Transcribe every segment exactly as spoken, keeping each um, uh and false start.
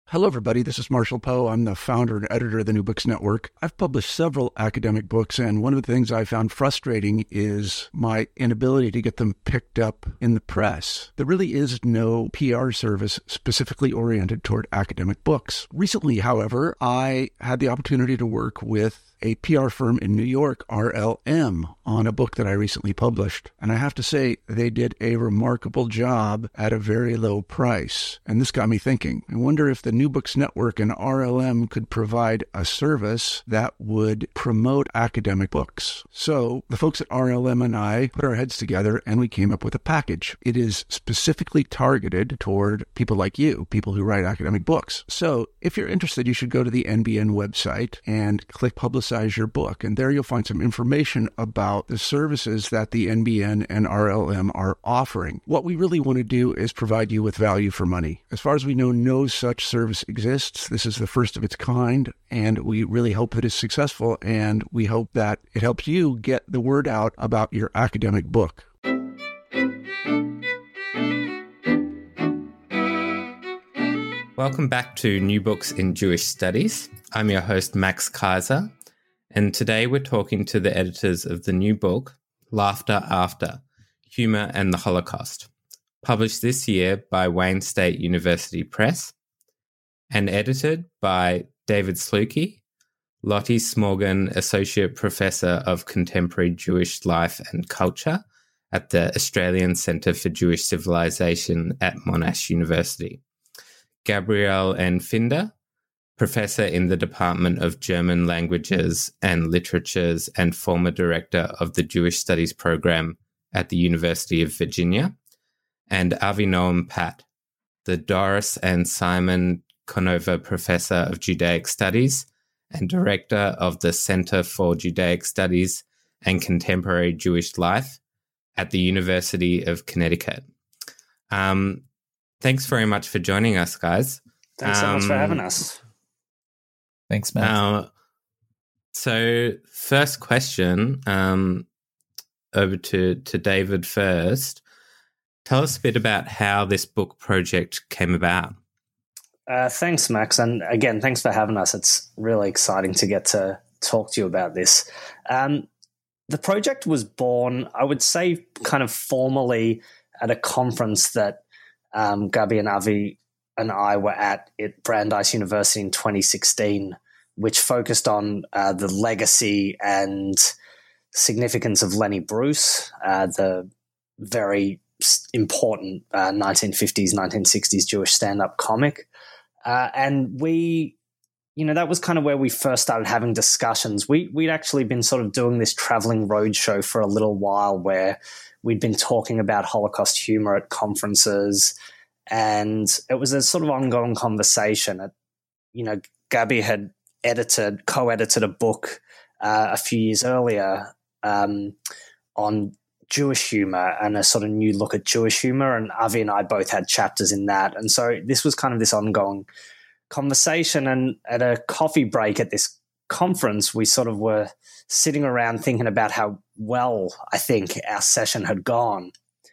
Hello, everybody. This is Marshall Poe. I'm the founder and editor of the New Books Network. I've published several academic books, and one of the things I found frustrating is my inability to get them picked up in the press. There really is no P R service specifically oriented toward academic books. Recently, however, I had the opportunity to work with a P R firm in New York, R L M, on a book that I recently published. And I have to say, they did a remarkable job at a very low price. And this got me thinking. I wonder if the New Books Network and R L M could provide a service that would promote academic books. So the folks at R L M and I put our heads together and we came up with a package. It is specifically targeted toward people like you, people who write academic books. So if you're interested, you should go to the N B N website and click Publicize your book. And there you'll find some information about the services that the N B N and R L M are offering. What we really want to do is provide you with value for money. As far as we know, no such service exists. This is the first of its kind, and we really hope that it's successful, and we hope that it helps you get the word out about your academic book. Welcome back to New Books in Jewish Studies. I'm your host, Max Kaiser, and today we're talking to the editors of the new book, Laughter After, Humor and the Holocaust, published this year by Wayne State University Press and edited by David Sluky, Lottie Smorgon Associate Professor of Contemporary Jewish Life and Culture at the Australian Centre for Jewish Civilization at Monash University, Gabrielle N. Finder, Professor in the Department of German Languages and Literatures and former Director of the Jewish Studies Program at the University of Virginia, and Avinoam Pat, the Doris and Simon Conover Professor of Judaic Studies and Director of the Center for Judaic Studies and Contemporary Jewish Life at the University of Connecticut. Um, thanks very much for joining us, guys. Thanks so much um, for having us. Thanks, Matt. Uh, so first question, um, over to, to David first. Tell us a bit about how this book project came about. Uh, thanks, Max. And again, thanks for having us. It's really exciting to get to talk to you about this. Um, the project was born, I would say, kind of formally at a conference that um, Gabi and Avi and I were at at Brandeis University in twenty sixteen, which focused on uh, the legacy and significance of Lenny Bruce, uh, the very important uh, nineteen fifties, nineteen sixties Jewish stand-up comic. Uh, and we, you know, that was kind of where we first started having discussions. We, we'd actually been sort of doing this traveling roadshow for a little while where we'd been talking about Holocaust humor at conferences, and it was a sort of ongoing conversation. It, you know, Gabi had edited, co-edited a book uh, a few years earlier um, on Jewish humor and a sort of new look at Jewish humor, and Avi and I both had chapters in that. And so this was kind of this ongoing conversation. And at a coffee break at this conference, we sort of were sitting around thinking about how well I think our session had gone.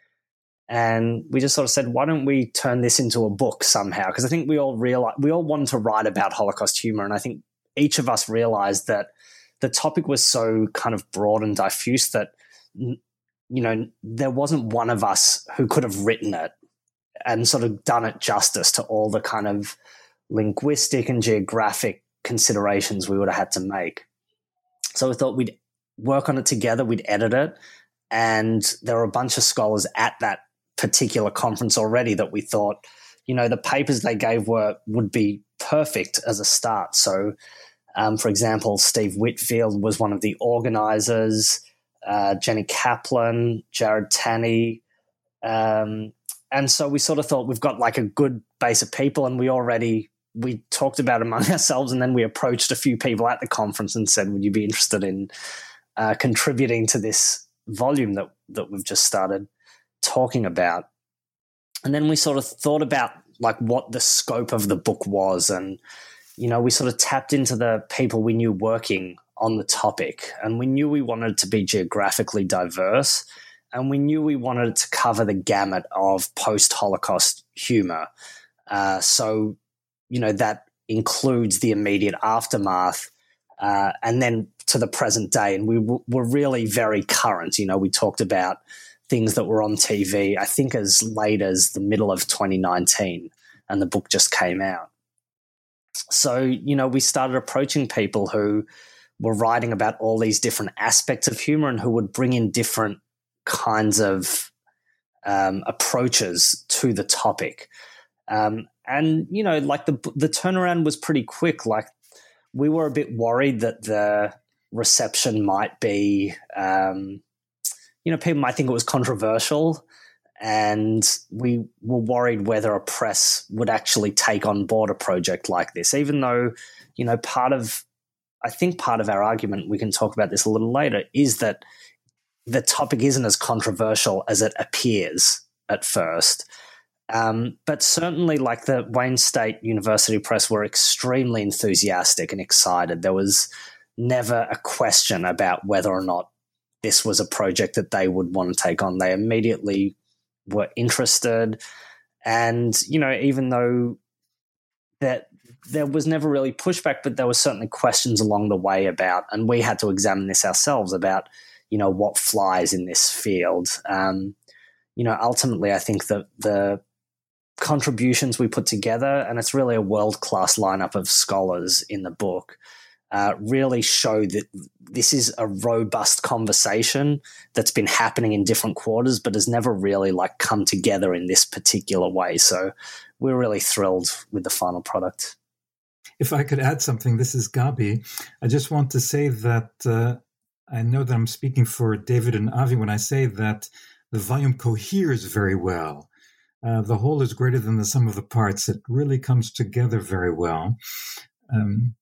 And we just sort of said, why don't we turn this into a book somehow? Because I think we all realize, we all wanted to write about Holocaust humor. And I think each of us realized that the topic was so kind of broad and diffuse that, you know, there wasn't one of us who could have written it and sort of done it justice to all the kind of linguistic and geographic considerations we would have had to make. So we thought we'd work on it together, we'd edit it. And there were a bunch of scholars at that particular conference already that we thought, you know, the papers they gave were would be perfect as a start. So, um, for example, Steve Whitfield was one of the organizers, uh, Jenny Kaplan, Jared Tanney. Um, and so we sort of thought we've got like a good base of people, and we already, we talked about it among ourselves, and then we approached a few people at the conference and said, would you be interested in uh, contributing to this volume that, that we've just started talking about? And then we sort of thought about like what the scope of the book was. And, you know, we sort of tapped into the people we knew working on the topic, and we knew we wanted it to be geographically diverse, and we knew we wanted it to cover the gamut of post-Holocaust humor. Uh, so you know, that includes the immediate aftermath uh, and then to the present day. And we w- were really very current. You know, we talked about things that were on T V, I think as late as the middle of twenty nineteen, and the book just came out. So, you know, we started approaching people who were writing about all these different aspects of humor and who would bring in different kinds of um, approaches to the topic. Um, and, you know, like the the turnaround was pretty quick. Like, we were a bit worried that the reception might be, um, you know, people might think it was controversial, and we were worried whether a press would actually take on board a project like this, even though, you know, part of, I think part of our argument, we can talk about this a little later, is that the topic isn't as controversial as it appears at first. Um, but certainly, like, the Wayne State University Press were extremely enthusiastic and excited. There was never a question about whether or not this was a project that they would want to take on. They immediately were interested. And, you know, even though that there was never really pushback, but there were certainly questions along the way about, and we had to examine this ourselves, about, you know, what flies in this field. Um, you know, ultimately, I think that the contributions we put together, and it's really a world-class lineup of scholars in the book, uh, really show that this is a robust conversation that's been happening in different quarters, but has never really like come together in this particular way. So we're really thrilled with the final product. If I could add something, this is Gabi. I just want to say that uh, I know that I'm speaking for David and Avi when I say that the volume coheres very well. Uh, the whole is greater than the sum of the parts. It really comes together very well. Um,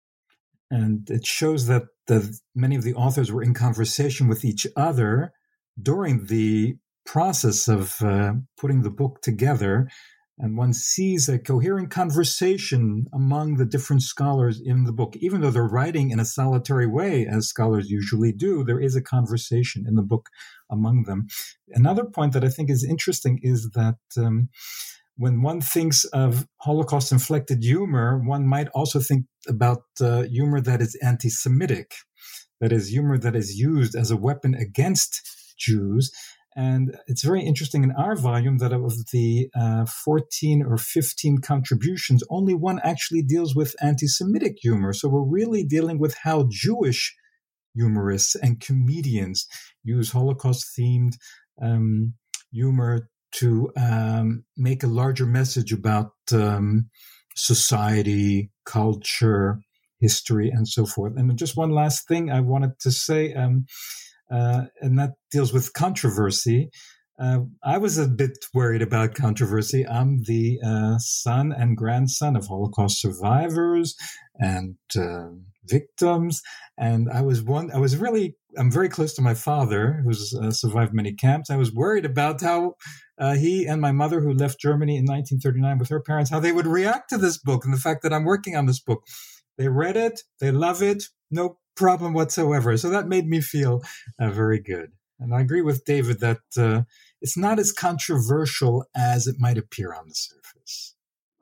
and it shows that the, many of the authors were in conversation with each other during the process of uh, putting the book together. And one sees a coherent conversation among the different scholars in the book. Even though they're writing in a solitary way, as scholars usually do, there is a conversation in the book among them. Another point that I think is interesting is that um, when one thinks of Holocaust-inflected humor, one might also think about uh, humor that is anti-Semitic, that is, humor that is used as a weapon against Jews. And it's very interesting in our volume that of the uh, fourteen or fifteen contributions, only one actually deals with anti-Semitic humor. So we're really dealing with how Jewish humorists and comedians use Holocaust-themed um, humor to um, make a larger message about um, society, culture, history, and so forth. And just one last thing I wanted to say, um, uh, and that deals with controversy. Uh, I was a bit worried about controversy. I'm the uh, son and grandson of Holocaust survivors and uh, victims, and I was one. I was really. I'm very close to my father, who's uh, survived many camps. I was worried about how uh, he and my mother, who left Germany in nineteen thirty-nine with her parents, how they would react to this book and the fact that I'm working on this book. They read it, they love it, no problem whatsoever. So that made me feel uh, very good. And I agree with David that uh, it's not as controversial as it might appear on the surface.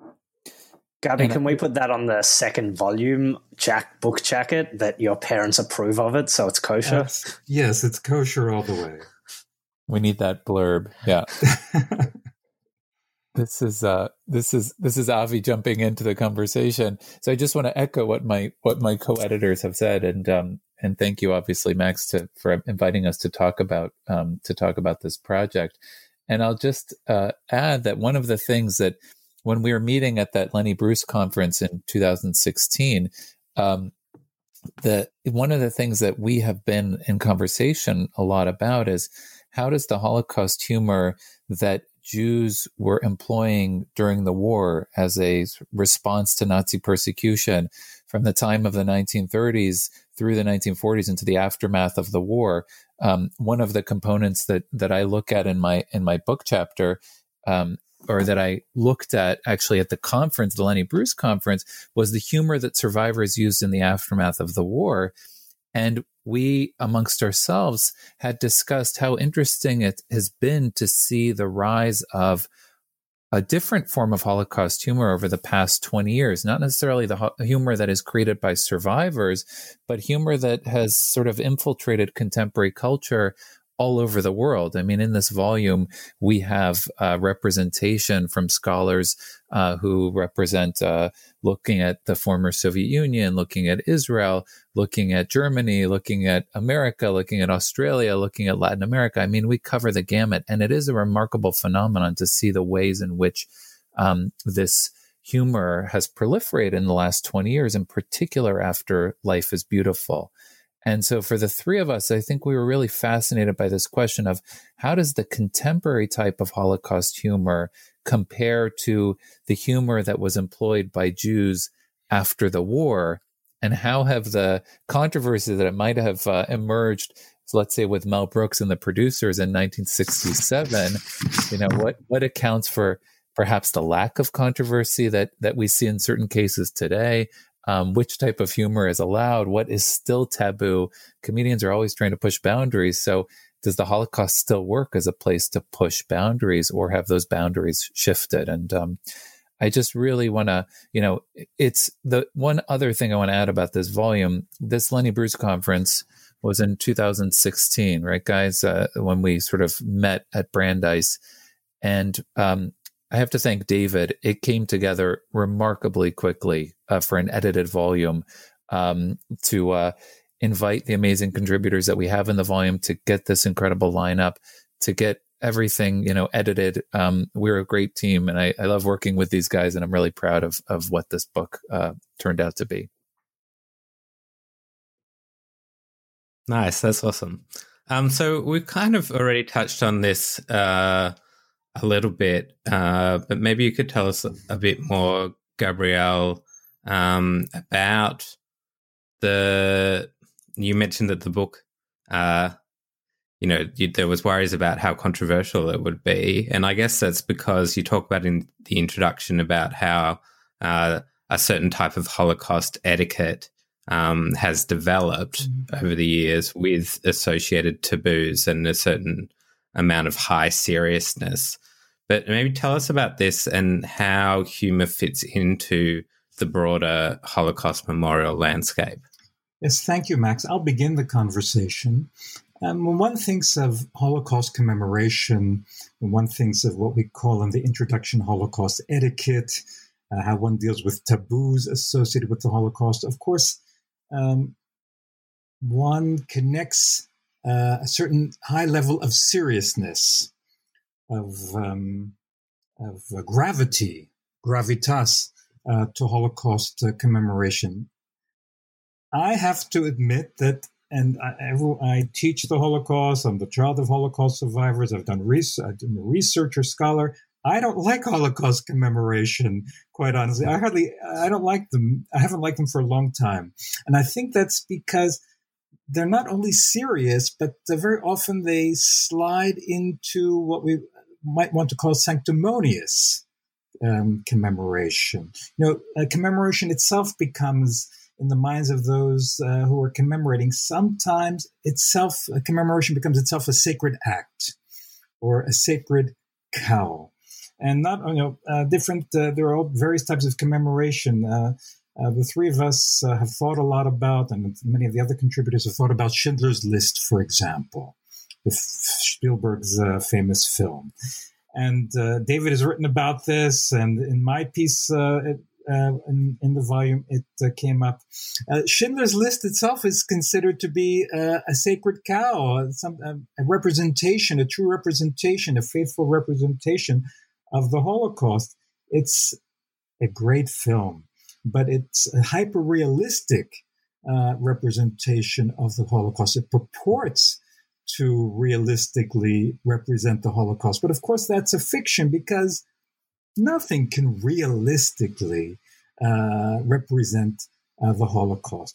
Gabi, can we put that on the second volume jack book jacket, that your parents approve of it, so it's kosher? Uh, yes, it's kosher all the way. We need that blurb. Yeah. This is uh, this is this is Avi jumping into the conversation. So I just want to echo what my what my co-editors have said, and um, and thank you, obviously, Max, to, for inviting us to talk about um, to talk about this project. And I'll just uh, add that one of the things that when we were meeting at that Lenny Bruce conference in two thousand sixteen, um, that one of the things that we have been in conversation a lot about is how does the Holocaust humor that Jews were employing during the war as a response to Nazi persecution from the time of the nineteen thirties through the nineteen forties into the aftermath of the war. Um, one of the components that that I look at in my in my book chapter, um, or that I looked at actually at the conference, the Lenny Bruce conference, was the humor that survivors used in the aftermath of the war. And we, amongst ourselves, had discussed how interesting it has been to see the rise of a different form of Holocaust humor over the past twenty years, not necessarily the ho- humor that is created by survivors, but humor that has sort of infiltrated contemporary culture all over the world. I mean, in this volume, we have uh, representation from scholars uh, who represent uh, looking at the former Soviet Union, looking at Israel, looking at Germany, looking at America, looking at Australia, looking at Latin America. I mean, we cover the gamut, and it is a remarkable phenomenon to see the ways in which um, this humor has proliferated in the last twenty years, in particular after Life is Beautiful. And so for the three of us, I think we were really fascinated by this question of how does the contemporary type of Holocaust humor compare to the humor that was employed by Jews after the war? And how have the controversies that it might have uh, emerged, so let's say with Mel Brooks and the producers in nineteen sixty-seven, you know, what, what accounts for perhaps the lack of controversy that, that we see in certain cases today? Um, which type of humor is allowed? What is still taboo? Comedians are always trying to push boundaries. So does the Holocaust still work as a place to push boundaries, or have those boundaries shifted? And um, I just really want to, you know, it's the one other thing I want to add about this volume. This Lenny Bruce conference was in two thousand sixteen, right, guys? Uh, when we sort of met at Brandeis. And um, I have to thank David. It came together remarkably quickly uh, for an edited volume um, to uh, invite the amazing contributors that we have in the volume, to get this incredible lineup, to get everything, you know, edited. Um, we're a great team, and I, I love working with these guys, and I'm really proud of of what this book uh, turned out to be. Nice. That's awesome. Um, so we've kind of already touched on this uh, a little bit, uh, but maybe you could tell us a, a bit more, Gabrielle, um, about the, you mentioned that the book, uh, you know, you, there was worries about how controversial it would be. And I guess that's because you talk about in the introduction about how uh, a certain type of Holocaust etiquette um, has developed mm-hmm. over the years with associated taboos and a certain amount of high seriousness. But maybe tell us about this and how humor fits into the broader Holocaust memorial landscape. Yes, thank you, Max. I'll begin the conversation. Um, when one thinks of Holocaust commemoration, when one thinks of what we call in the introduction Holocaust etiquette, uh, how one deals with taboos associated with the Holocaust, of course, um, one connects uh, a certain high level of seriousness, of, um, of uh, gravity, gravitas, uh, to Holocaust uh, commemoration. I have to admit that, and I, I teach the Holocaust. I'm the child of Holocaust survivors. I've done research. I'm a researcher, scholar. I don't like Holocaust commemoration, quite honestly. I hardly, I don't like them. I haven't liked them for a long time. And I think that's because they're not only serious, but very often they slide into what we might want to call sanctimonious um, commemoration. You know, uh, commemoration itself becomes, in the minds of those uh, who are commemorating, sometimes itself, a commemoration becomes itself a sacred act or a sacred cow. And not, you know, uh, different, uh, there are all various types of commemoration. Uh, uh, the three of us uh, have thought a lot about, and many of the other contributors have thought about Schindler's List, for example, with Spielberg's uh, famous film. And uh, David has written about this, and in my piece, uh, it, Uh, in, in the volume, it uh, came up. Uh, Schindler's List itself is considered to be uh, a sacred cow, some, uh, a representation, a true representation, a faithful representation of the Holocaust. It's a great film, but it's a hyper-realistic uh, representation of the Holocaust. It purports to realistically represent the Holocaust. But of course, that's a fiction, because nothing can realistically uh, represent uh, the Holocaust.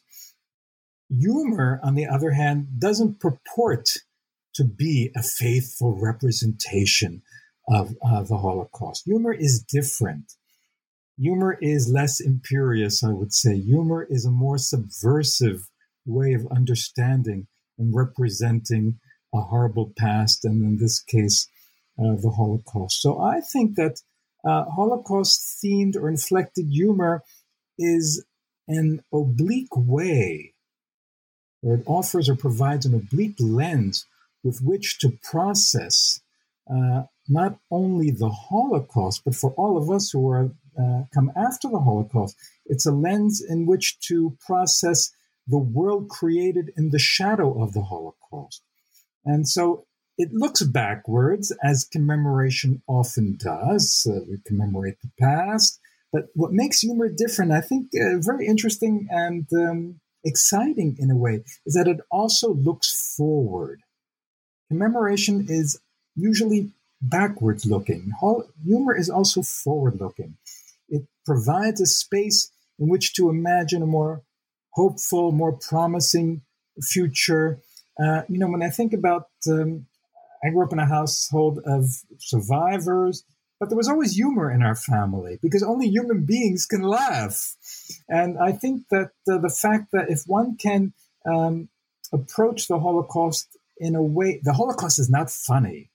Humor, on the other hand, doesn't purport to be a faithful representation of uh, the Holocaust. Humor is different. Humor is less imperious, I would say. Humor is a more subversive way of understanding and representing a horrible past, and in this case, uh, the Holocaust. So I think that uh, Holocaust-themed or inflected humor is an oblique way, or it offers or provides an oblique lens with which to process uh, not only the Holocaust, but for all of us who are uh, come after the Holocaust, it's a lens in which to process the world created in the shadow of the Holocaust. And so it looks backwards, as commemoration often does. Uh, we commemorate the past. But what makes humor different, I think uh, very interesting and um, exciting in a way, is that it also looks forward. Commemoration is usually backwards looking. Humor is also forward looking. It provides a space in which to imagine a more hopeful, more promising future. Uh, you know, when I think about, um, I grew up in a household of survivors, but there was always humor in our family because only human beings can laugh. And I think that uh, the fact that if one can um, approach the Holocaust in a way, the Holocaust is not funny,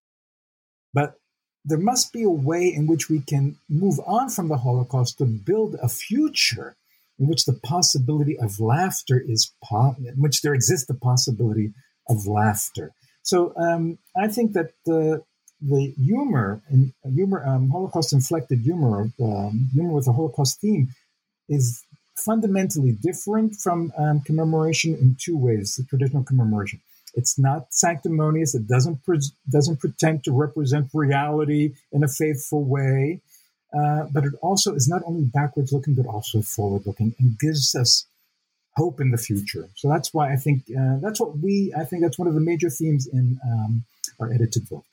but there must be a way in which we can move on from the Holocaust to build a future in which the possibility of laughter is, po- in which there exists the possibility of laughter. So um, I think that the the humor and humor, um, Holocaust-inflected humor, um, humor with a Holocaust theme, is fundamentally different from um, commemoration in two ways. The traditional commemoration, it's not sanctimonious. It doesn't pre- doesn't pretend to represent reality in a faithful way. Uh, but it also is not only backwards looking, but also forward looking, and gives us hope in the future. So that's why I think uh, that's what we, I think that's one of the major themes in um, our edited book.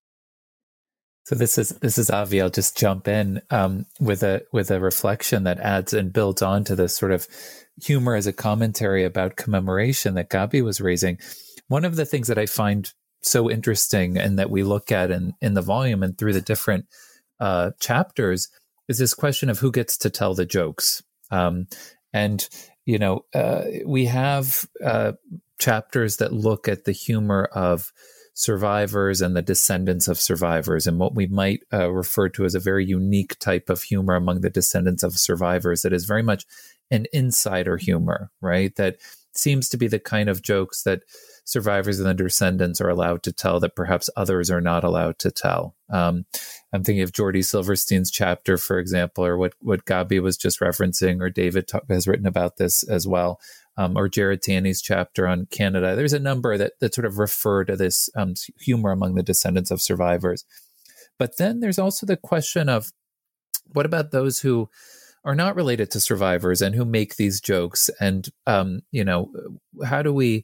So this is this is Avi. I'll just jump in um, with a with a reflection that adds and builds on to this sort of humor as a commentary about commemoration that Gabi was raising. One of the things that I find so interesting and that we look at in, in the volume and through the different uh, chapters is this question of who gets to tell the jokes. Um, and, you know, uh, we have uh, chapters that look at the humor of survivors and the descendants of survivors, and what we might uh, refer to as a very unique type of humor among the descendants of survivors that is very much an insider humor, right? That seems to be the kind of jokes that survivors and the descendants are allowed to tell that perhaps others are not allowed to tell. Um, I'm thinking of Jordy Silverstein's chapter, for example, or what, what Gabi was just referencing, or David talk, has written about this as well. Um, or Jared Taney's chapter on Canada. There's a number that, that sort of refer to this um, humor among the descendants of survivors. But then there's also the question of what about those who are not related to survivors and who make these jokes? And, um, you know, how do we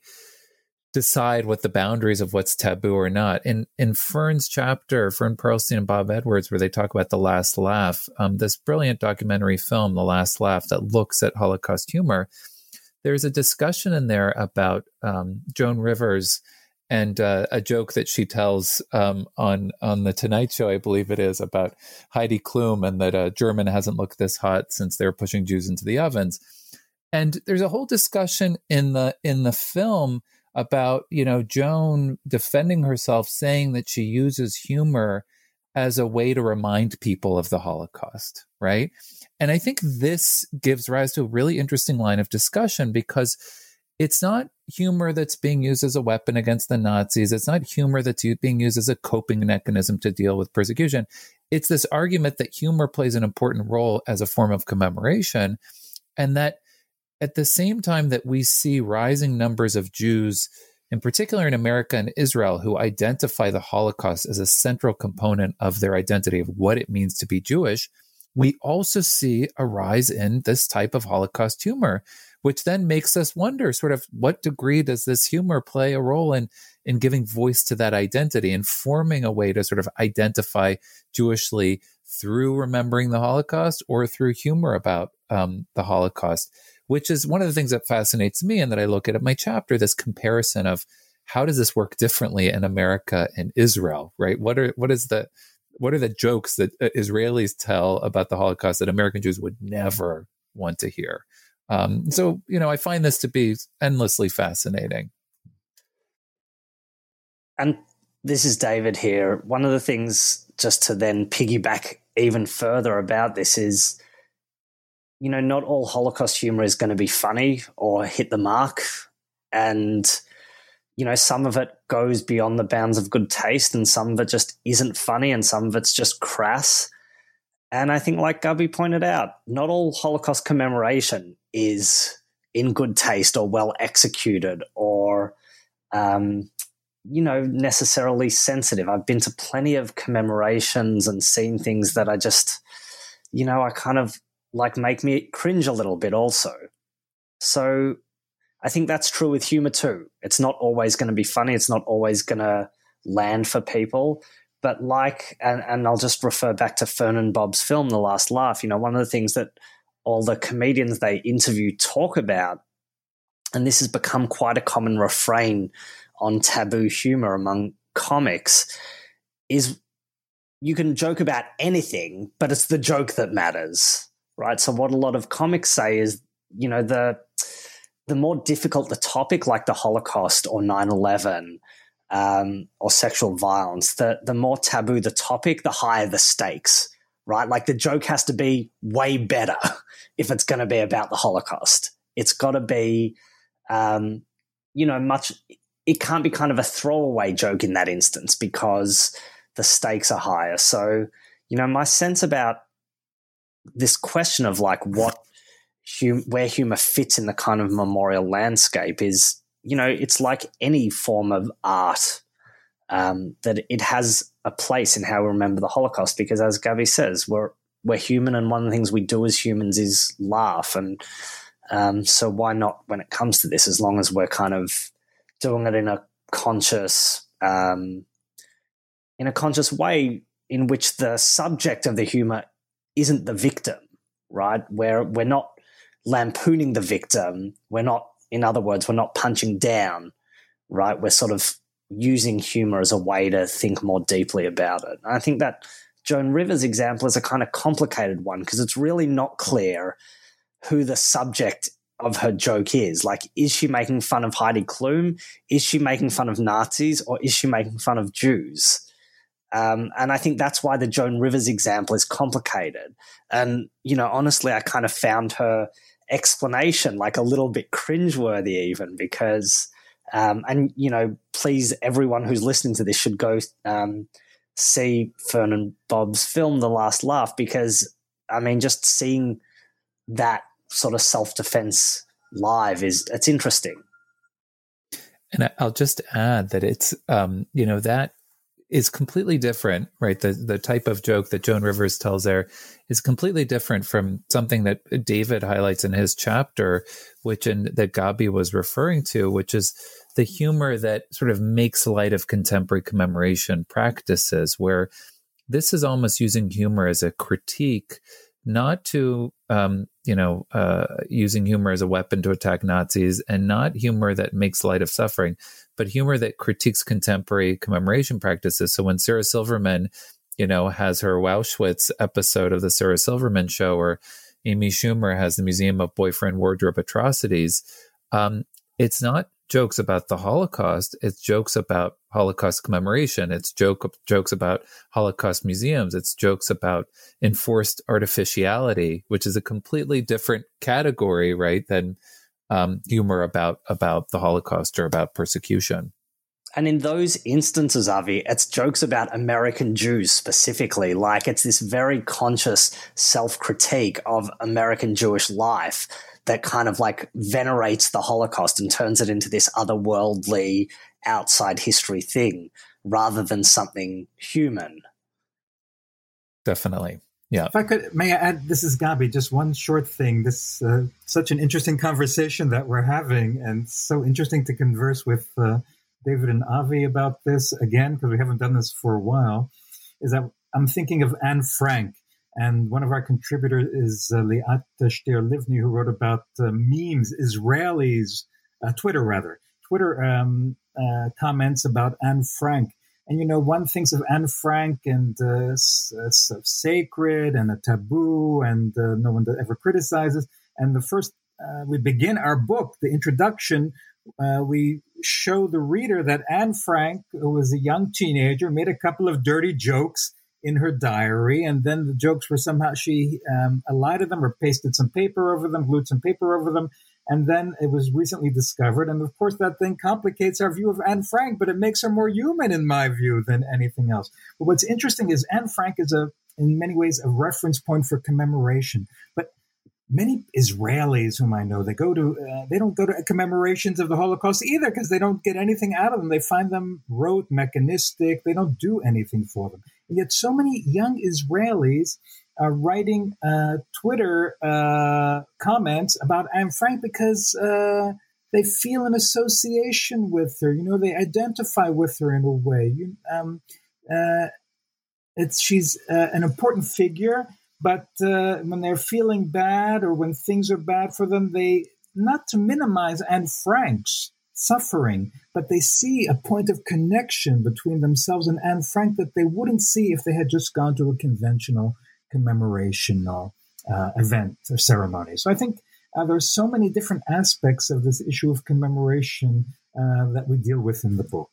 decide what the boundaries of what's taboo or not? In in Fern's chapter, Fern Perlstein and Bob Edwards, where they talk about The Last Laugh, um, this brilliant documentary film, The Last Laugh, that looks at Holocaust humor, there's a discussion in there about um, Joan Rivers and uh, a joke that she tells um, on on the Tonight Show, I believe it is, about Heidi Klum and that uh, German hasn't looked this hot since they were pushing Jews into the ovens. And there's a whole discussion in the in the film about, you know, Joan defending herself, saying that she uses humor as a way to remind people of the Holocaust, right? And I think this gives rise to a really interesting line of discussion because it's not humor that's being used as a weapon against the Nazis. It's not humor that's being used as a coping mechanism to deal with persecution. It's this argument that humor plays an important role as a form of commemoration, and that at the same time that we see rising numbers of Jews, in particular in America and Israel, who identify the Holocaust as a central component of their identity of what it means to be Jewish, we also see a rise in this type of Holocaust humor, which then makes us wonder sort of what degree does this humor play a role in, in giving voice to that identity and forming a way to sort of identify Jewishly through remembering the Holocaust or through humor about um, the Holocaust, which is one of the things that fascinates me and that I look at in my chapter, this comparison of how does this work differently in America and Israel, right? What are what is the What are the jokes that Israelis tell about the Holocaust that American Jews would never want to hear? Um, so, you know, I find this to be endlessly fascinating. And this is David here. One of the things, just to then piggyback even further about this is, you know, not all Holocaust humor is going to be funny or hit the mark. And, you know, some of it goes beyond the bounds of good taste and some of it just isn't funny and some of it's just crass. And I think, like Gubby pointed out, not all Holocaust commemoration is in good taste or well executed or, um, you know, necessarily sensitive. I've been to plenty of commemorations and seen things that I just, you know, I kind of like make me cringe a little bit also. So I think that's true with humor too. It's not always going to be funny. It's not always going to land for people. But like, and, and I'll just refer back to Fern and Bob's film, The Last Laugh, you know, one of the things that all the comedians they interview talk about, and this has become quite a common refrain on taboo humor among comics, is you can joke about anything, but it's the joke that matters, right? So what a lot of comics say is, you know, the the more difficult the topic, like the Holocaust or nine eleven um, or sexual violence, the, the more taboo the topic, the higher the stakes, right? Like the joke has to be way better if it's going to be about the Holocaust. It's got to be, um, you know, much – it can't be kind of a throwaway joke in that instance because the stakes are higher. So, you know, my sense about this question of like what hum- where humor fits in the kind of memorial landscape is, you know, it's like any form of art, um, that it has a place in how we remember the Holocaust because, as Gabby says, we're we're human and one of the things we do as humans is laugh. And um, so why not when it comes to this, as long as we're kind of doing it in a conscious um, in a conscious way in which the subject of the humor isn't the victim, right? Where we're not lampooning the victim. We're not, in other words, we're not punching down, right? We're sort of using humor as a way to think more deeply about it. And I think that Joan Rivers' example is a kind of complicated one because it's really not clear who the subject of her joke is. Like, is she making fun of Heidi Klum? Is she making fun of Nazis? Or is she making fun of Jews? Um, and I think that's why the Joan Rivers example is complicated. And, you know, honestly, I kind of found her explanation like a little bit cringeworthy even because, um, and, you know, please, everyone who's listening to this should go um, see Fern and Bob's film, The Last Laugh, because, I mean, just seeing that sort of self-defense live is, it's interesting. And I'll just add that it's, um, you know, that is completely different, right? The the type of joke that Joan Rivers tells there is completely different from something that David highlights in his chapter, which in, that Gabi was referring to, which is the humor that sort of makes light of contemporary commemoration practices, where this is almost using humor as a critique, not to, um, you know, uh, using humor as a weapon to attack Nazis, and not humor that makes light of suffering, but humor that critiques contemporary commemoration practices. So when Sarah Silverman, you know, has her Auschwitz episode of the Sarah Silverman Show, or Amy Schumer has the Museum of Boyfriend Wardrobe Atrocities, um, it's not jokes about the Holocaust. It's jokes about Holocaust commemoration. It's joke jokes about Holocaust museums. It's jokes about enforced artificiality, which is a completely different category, right, than um, humor about about the Holocaust or about persecution. And in those instances, Avi, it's jokes about American Jews specifically. Like, it's this very conscious self-critique of American Jewish life that kind of like venerates the Holocaust and turns it into this otherworldly outside history thing rather than something human. Definitely. Yeah. If I could, may I add, this is Gabi, just one short thing. This uh, such an interesting conversation that we're having, and so interesting to converse with uh, David and Avi about this again, because we haven't done this for a while, is that I'm thinking of Anne Frank. And one of our contributors is uh, Liat Shter-Livni, who wrote about uh, memes, Israelis, uh, Twitter rather, Twitter um, uh, comments about Anne Frank. And, you know, one thinks of Anne Frank and uh, s- s- sacred and a taboo and uh, no one that ever criticizes. And the first, uh, we begin our book, the introduction, uh, we show the reader that Anne Frank, who was a young teenager, made a couple of dirty jokes in her diary, and then the jokes were somehow, she um, elided them or pasted some paper over them, glued some paper over them, and then it was recently discovered. And of course, that then complicates our view of Anne Frank, but it makes her more human, in my view, than anything else. But what's interesting is Anne Frank is, a, in many ways, a reference point for commemoration. But many Israelis whom I know, they go to, uh, they don't go to commemorations of the Holocaust either, because they don't get anything out of them. They find them rote, mechanistic. They don't do anything for them. And yet so many young Israelis are writing uh, Twitter uh, comments about Anne Frank because uh, they feel an association with her. You know, they identify with her in a way. You, um, uh, it's she's uh, an important figure, but uh, when they're feeling bad or when things are bad for them, they, not to minimize Anne Frank's suffering, but they see a point of connection between themselves and Anne Frank that they wouldn't see if they had just gone to a conventional commemorational uh, event or ceremony. So I think uh, there are so many different aspects of this issue of commemoration uh, that we deal with in the book.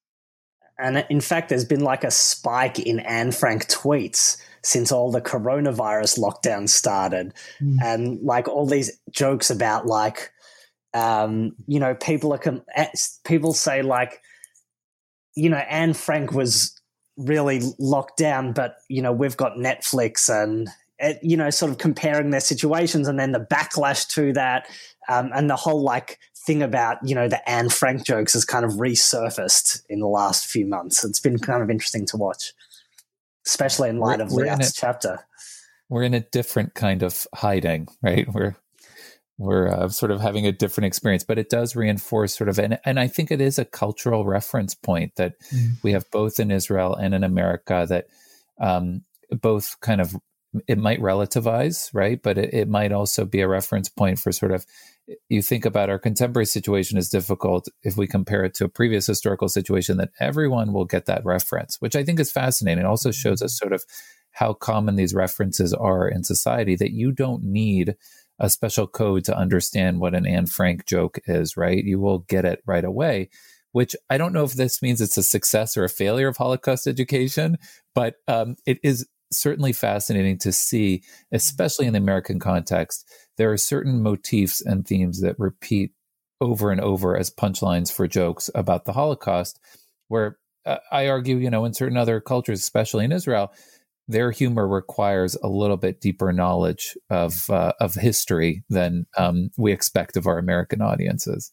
And in fact, there's been like a spike in Anne Frank tweets since all the coronavirus lockdown started. Mm. And like all these jokes about like, um, you know, people are, com- people say like, you know, Anne Frank was really locked down, but, you know, we've got Netflix and, you know, sort of comparing their situations, and then the backlash to that, um, and the whole like thing about, you know, the Anne Frank jokes has kind of resurfaced in the last few months. It's been kind of interesting to watch, especially in light we're, of Liat's chapter. We're in a different kind of hiding, right? We're we're uh, sort of having a different experience, but it does reinforce sort of, and, and I think it is a cultural reference point that mm. we have both in Israel and in America, that um, both kind of, it might relativize, right? But it, it might also be a reference point for sort of, you think about our contemporary situation is difficult if we compare it to a previous historical situation, that everyone will get that reference, which I think is fascinating. It also shows us sort of how common these references are in society, that you don't need a special code to understand what an Anne Frank joke is, right? You will get it right away, which I don't know if this means it's a success or a failure of Holocaust education, but um, it is certainly fascinating to see, especially in the American context, there are certain motifs and themes that repeat over and over as punchlines for jokes about the Holocaust, where uh, I argue, you know, in certain other cultures, especially in Israel, their humor requires a little bit deeper knowledge of uh, of history than um, we expect of our American audiences.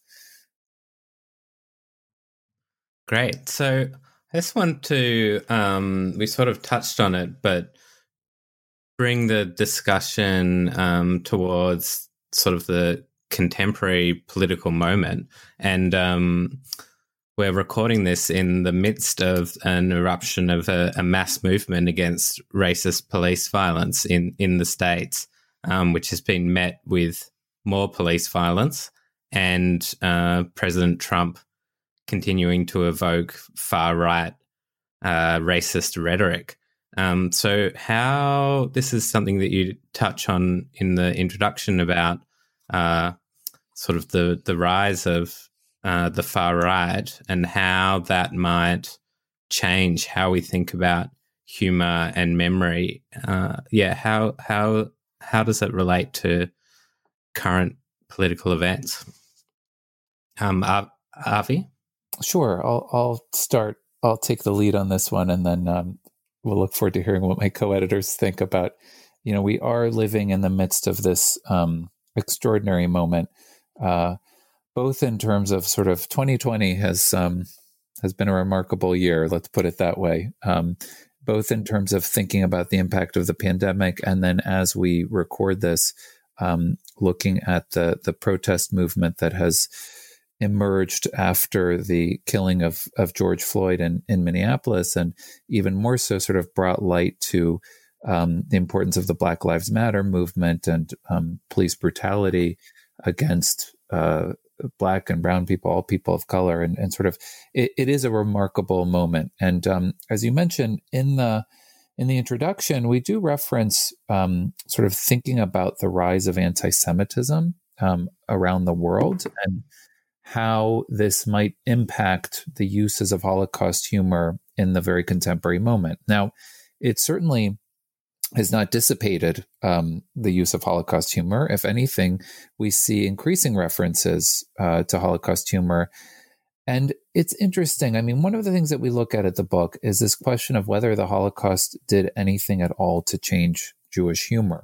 Great. So I just want to, um, we sort of touched on it, but bring the discussion um, towards sort of the contemporary political moment. And um, we're recording this in the midst of an eruption of a, a mass movement against racist police violence in, in the States, um, which has been met with more police violence, and uh, President Trump continuing to evoke far-right uh, racist rhetoric. Um, so how, this is something that you touch on in the introduction about uh, sort of the, the rise of uh, the far right and how that might change how we think about humor and memory. Uh, yeah, how how how does it relate to current political events? Um, Avi? Sure, I'll I'll start. I'll take the lead on this one, and then um, we'll look forward to hearing what my co-editors think about. You know, we are living in the midst of this um, extraordinary moment, uh, both in terms of sort of twenty twenty has um, has been a remarkable year. Let's put it that way. Um, both in terms of thinking about the impact of the pandemic, and then as we record this, um, looking at the the protest movement that has emerged after the killing of, of George Floyd in, in Minneapolis, and even more so sort of brought light to um, the importance of the Black Lives Matter movement and um, police brutality against uh, Black and brown people, all people of color. And, and sort of, it, it is a remarkable moment. And um, as you mentioned in the in the introduction, we do reference um, sort of thinking about the rise of anti-Semitism um, around the world, and how this might impact the uses of Holocaust humor in the very contemporary moment. Now, it certainly has not dissipated um, the use of Holocaust humor. If anything, we see increasing references uh, to Holocaust humor. And it's interesting. I mean, one of the things that we look at at the book is this question of whether the Holocaust did anything at all to change Jewish humor,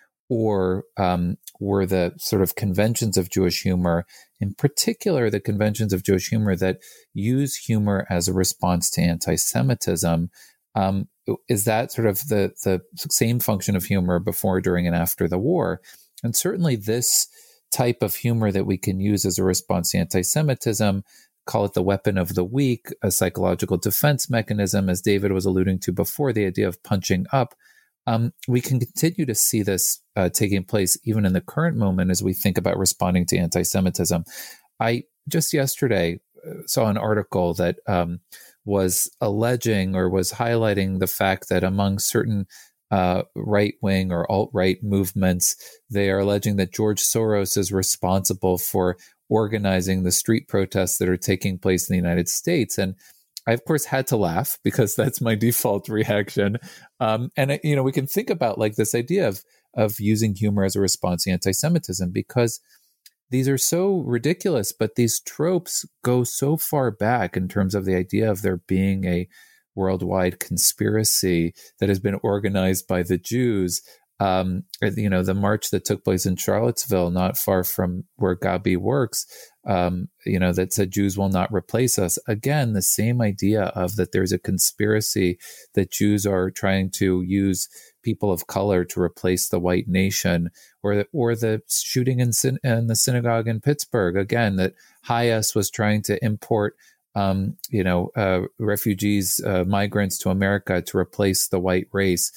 or um, were the sort of conventions of Jewish humor, in particular, the conventions of Jewish humor that use humor as a response to anti-Semitism, um, is that sort of the, the same function of humor before, during, and after the war? And certainly this type of humor that we can use as a response to anti-Semitism, call it the weapon of the weak, a psychological defense mechanism, as David was alluding to before, the idea of punching up. Um, we can continue to see this uh, taking place even in the current moment as we think about responding to anti-Semitism. I just yesterday saw an article that um, was alleging or was highlighting the fact that among certain uh, right-wing or alt-right movements, they are alleging that George Soros is responsible for organizing the street protests that are taking place in the United States. And I, of course, had to laugh because that's my default reaction. Um, and, you know, we can think about like this idea of, of using humor as a response to anti-Semitism, because these are so ridiculous, but these tropes go so far back in terms of the idea of there being a worldwide conspiracy that has been organized by the Jews. Um, you know, the march that took place in Charlottesville, not far from where Gabi works, um, you know, that said Jews will not replace us. Again, the same idea of that there's a conspiracy that Jews are trying to use people of color to replace the white nation, or the, or the shooting in, in the synagogue in Pittsburgh. Again, that Hayas was trying to import Um, you know, uh, refugees, uh, migrants to America to replace the white race,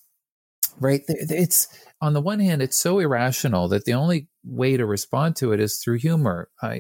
right? It's, on the one hand, it's so irrational that the only way to respond to it is through humor. I,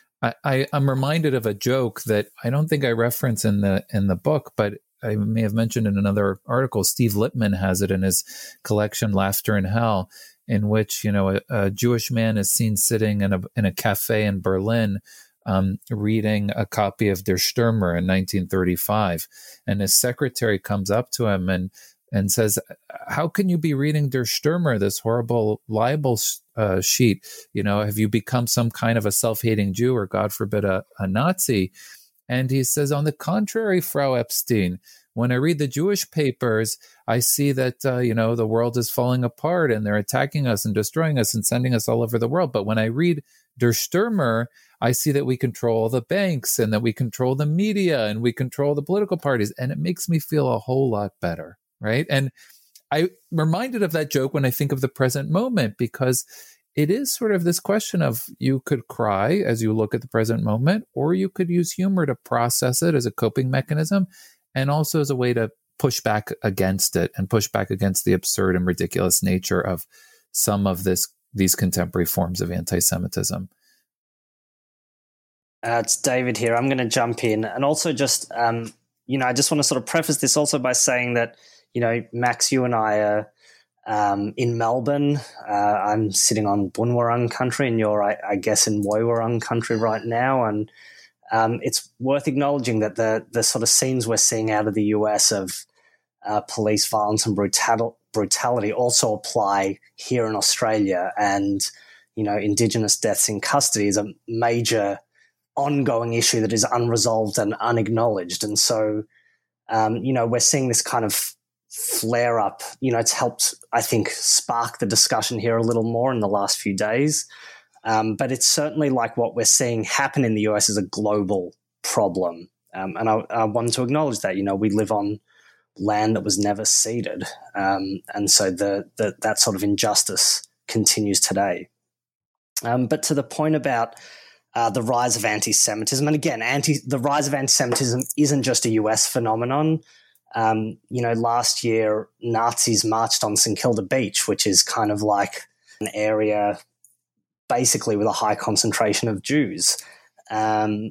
I, I'm reminded of a joke that I don't think I reference in the in the book, but I may have mentioned in another article. Steve Lippman has it in his collection, Laughter in Hell, in which, you know, a, a Jewish man is seen sitting in a in a cafe in Berlin, Um, reading a copy of Der Stürmer in nineteen thirty-five. And his secretary comes up to him and and says, "How can you be reading Der Stürmer, this horrible libel uh, sheet? You know, have you become some kind of a self-hating Jew, or God forbid, a, a Nazi?" And he says, "On the contrary, Frau Epstein, when I read the Jewish papers, I see that, uh, you know, the world is falling apart and they're attacking us and destroying us and sending us all over the world. But when I read Der Stürmer, I see that we control the banks and that we control the media and we control the political parties. And it makes me feel a whole lot better." Right. And I'm reminded of that joke when I think of the present moment, because it is sort of this question of, you could cry as you look at the present moment, or you could use humor to process it as a coping mechanism, and also as a way to push back against it and push back against the absurd and ridiculous nature of some of this these contemporary forms of anti-Semitism. Uh, it's David here. I'm going to jump in. And also just, um, you know, I just want to sort of preface this also by saying that, you know, Max, you and I are um, in Melbourne. Uh, I'm sitting on Bunwurrung country, and you're, I, I guess, in Woiwurrung country right now. And um, it's worth acknowledging that the the sort of scenes we're seeing out of the U S of uh, police violence and brutal, brutality also apply here in Australia. And, you know, Indigenous deaths in custody is a major ongoing issue that is unresolved and unacknowledged. And so, um, you know, we're seeing this kind of flare up. You know, it's helped, I think, spark the discussion here a little more in the last few days. Um, but it's certainly like what we're seeing happen in the U S is a global problem. Um, and I, I want to acknowledge that, you know, we live on land that was never ceded. Um, and so the, the that sort of injustice continues today. Um, but to the point about uh, the rise of anti-Semitism, and again, anti the rise of anti-Semitism isn't just a U S phenomenon. Um, you know, last year, Nazis marched on St Kilda Beach, which is kind of like an area basically with a high concentration of Jews. Um,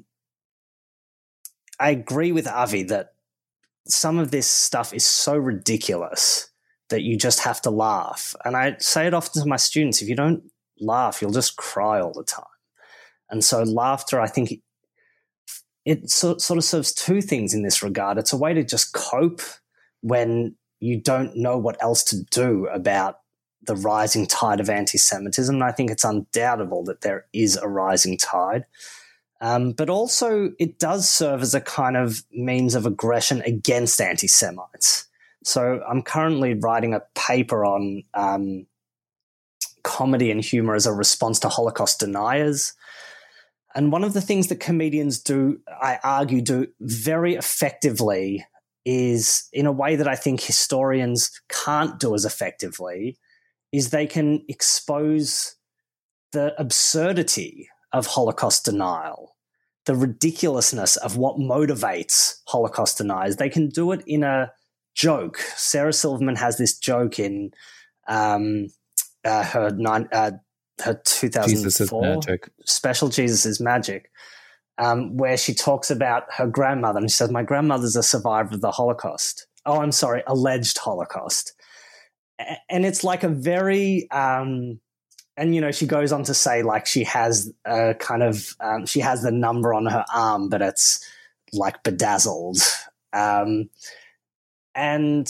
I agree with Avi that some of this stuff is so ridiculous that you just have to laugh. And I say it often to my students, if you don't laugh, you'll just cry all the time. And so laughter, I think, it so, sort of serves two things in this regard. It's a way to just cope when you don't know what else to do about the rising tide of anti-Semitism. And I think it's undoubtable that there is a rising tide. Um, but also it does serve as a kind of means of aggression against anti-Semites. So I'm currently writing a paper on um, comedy and humor as a response to Holocaust deniers. And one of the things that comedians do, I argue, do very effectively is, in a way that I think historians can't do as effectively, is they can expose the absurdity of Holocaust denial, the ridiculousness of what motivates Holocaust deniers. They can do it in a joke. Sarah Silverman has this joke in um, uh, her nine, uh, her two thousand four special, Jesus is Magic, um, where she talks about her grandmother, and she says, my grandmother's a survivor of the Holocaust. Oh, I'm sorry, alleged Holocaust. And it's like a very, um, and, you know, she goes on to say, like, she has a kind of, um, she has the number on her arm, but it's like bedazzled. Um, and,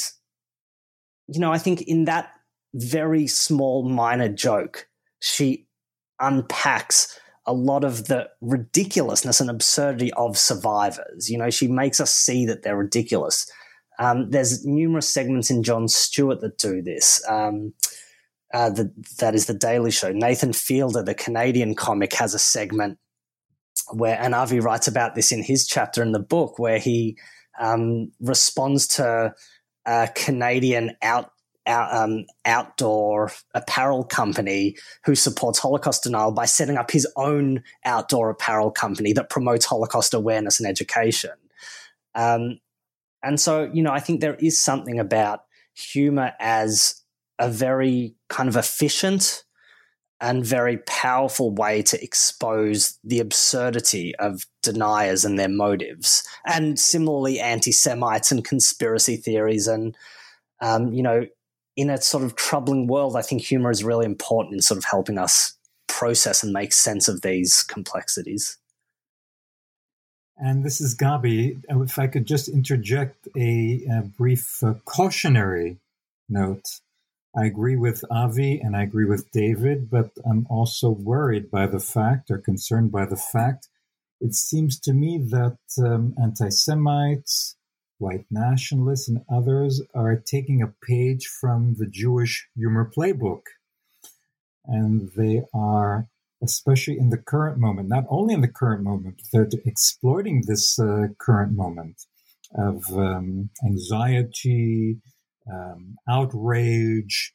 you know, I think in that very small, minor joke, she unpacks a lot of the ridiculousness and absurdity of survivors. You know, she makes us see that they're ridiculous. Um, there's numerous segments in Jon Stewart that do this. Um, uh, the, that is The Daily Show. Nathan Fielder, the Canadian comic, has a segment where, and Avi writes about this in his chapter in the book, where he um, responds to a Canadian out, out um, outdoor apparel company who supports Holocaust denial by setting up his own outdoor apparel company that promotes Holocaust awareness and education. Um, And so, you know, I think there is something about humor as a very kind of efficient and very powerful way to expose the absurdity of deniers and their motives, and similarly anti-Semites and conspiracy theories. And, um, you know, in a sort of troubling world, I think humor is really important in sort of helping us process and make sense of these complexities. And this is Gabi. If I could just interject a, a brief uh, cautionary note. I agree with Avi and I agree with David, but I'm also worried by the fact, or concerned by the fact, it seems to me that um, anti-Semites, white nationalists, and others are taking a page from the Jewish humor playbook. And they are, especially in the current moment, not only in the current moment, they're exploiting this uh, current moment of um, anxiety, um, outrage,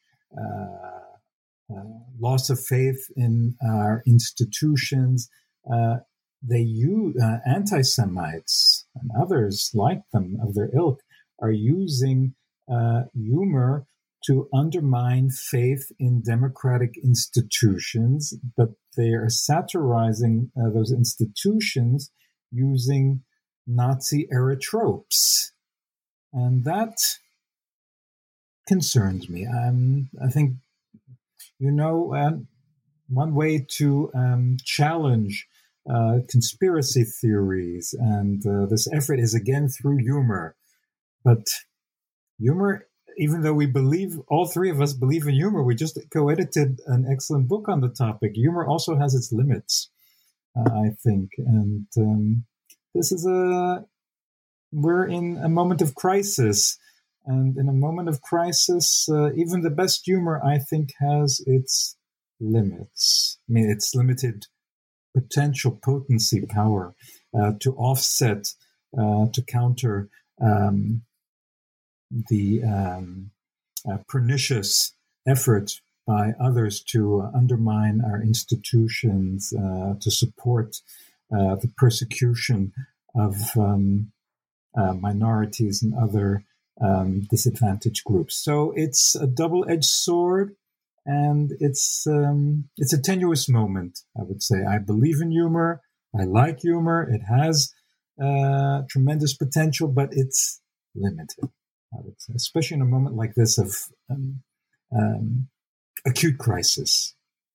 uh, uh, loss of faith in our institutions. Uh, they use, uh, anti-Semites and others like them of their ilk are using uh, humor to undermine faith in democratic institutions, but they are satirizing uh, those institutions using Nazi-era tropes. And that concerns me. Um, I think, you know, uh, one way to um, challenge uh, conspiracy theories and uh, this effort is, again, through humor. But humor, even though we believe, all three of us believe in humor, we just co-edited an excellent book on the topic. Humor also has its limits, uh, I think. And um, this is a, we're in a moment of crisis. And in a moment of crisis, uh, even the best humor, I think, has its limits. I mean, its limited potential potency, power uh, to offset, uh, to counter um, the um, uh, pernicious effort by others to uh, undermine our institutions, uh, to support uh, the persecution of um, uh, minorities and other um, disadvantaged groups. So it's a double-edged sword, and it's um, it's a tenuous moment, I would say. I believe in humor. I like humor. It has uh, tremendous potential, but it's limited, I would say, especially in a moment like this of um, um, acute crisis.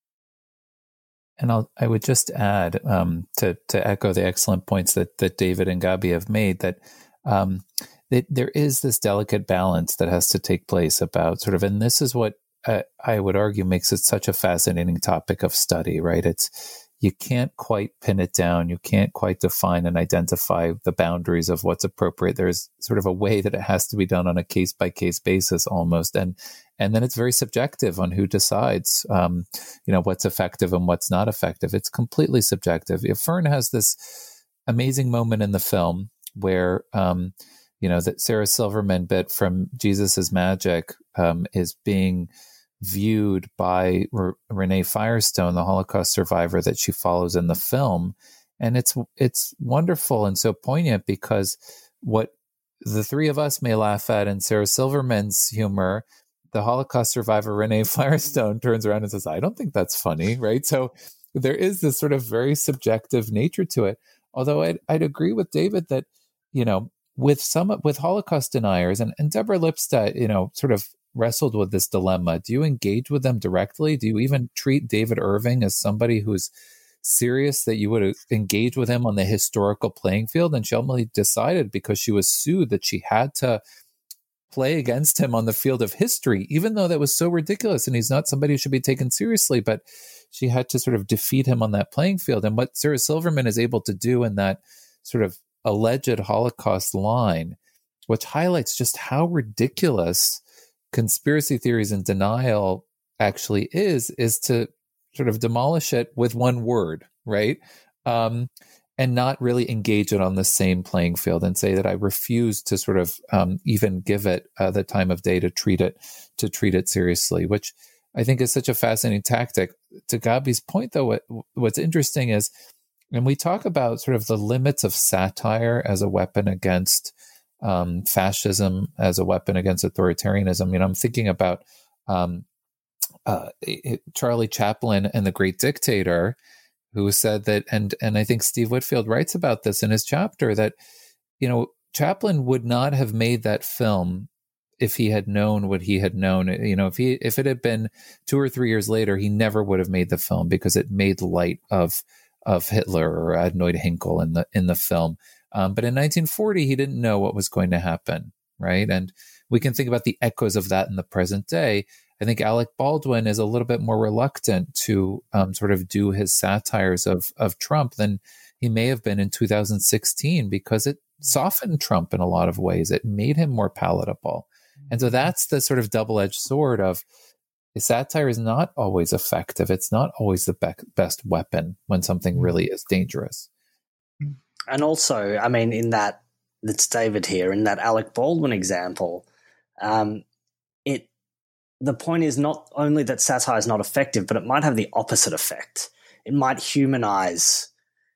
And I'll, I would just add um, to to echo the excellent points that that David and Gabi have made, that um, it, there is this delicate balance that has to take place about sort of, and this is what uh, I would argue makes it such a fascinating topic of study, right? It's, you can't quite pin it down. You can't quite define and identify the boundaries of what's appropriate. There's sort of a way that it has to be done on a case by case basis almost. And, and then it's very subjective on who decides, um, you know, what's effective and what's not effective. It's completely subjective. Fern has this amazing moment in the film where, um, you know, that Sarah Silverman bit from Jesus is Magic um, is being viewed by R- Renee Firestone, the Holocaust survivor that she follows in the film. And it's it's wonderful and so poignant because what the three of us may laugh at in Sarah Silverman's humor, the Holocaust survivor Renee Firestone turns around and says, I don't think that's funny, right? So there is this sort of very subjective nature to it. Although I'd, I'd agree with David that, you know, with some, with Holocaust deniers, and, and Deborah Lipstadt, you know, sort of wrestled with this dilemma. Do you engage with them directly? Do you even treat David Irving as somebody who's serious that you would engage with him on the historical playing field? And she ultimately decided, because she was sued, that she had to play against him on the field of history, even though that was so ridiculous and he's not somebody who should be taken seriously. But she had to sort of defeat him on that playing field. And what Sarah Silverman is able to do in that sort of alleged Holocaust line, which highlights just how ridiculous conspiracy theories and denial actually is, is to sort of demolish it with one word, right? Um, and not really engage it on the same playing field and say that I refuse to sort of um, even give it uh, the time of day to treat it, to treat it seriously, which I think is such a fascinating tactic. To Gabi's point, though, what, what's interesting is, when we talk about sort of the limits of satire as a weapon against um, fascism, as a weapon against authoritarianism, you know, I'm thinking about um, uh, it, Charlie Chaplin and The Great Dictator, who said that, and and I think Steve Whitfield writes about this in his chapter, that, you know, Chaplin would not have made that film if he had known what he had known. You know, if he if it had been two or three years later, he never would have made the film, because it made light of of Hitler or Adnoid Hinkel in the in the film. Um, but in nineteen forty, he didn't know what was going to happen, right? And we can think about the echoes of that in the present day. I think Alec Baldwin is a little bit more reluctant to um, sort of do his satires of of Trump than he may have been in two thousand sixteen, because it softened Trump in a lot of ways. It made him more palatable. And so that's the sort of double-edged sword of satire is not always effective. It's not always the be- best weapon when something really is dangerous. And also, I mean, in that, it's David here, in that Alec Baldwin example, um, it the point is not only that satire is not effective, but it might have the opposite effect. It might humanize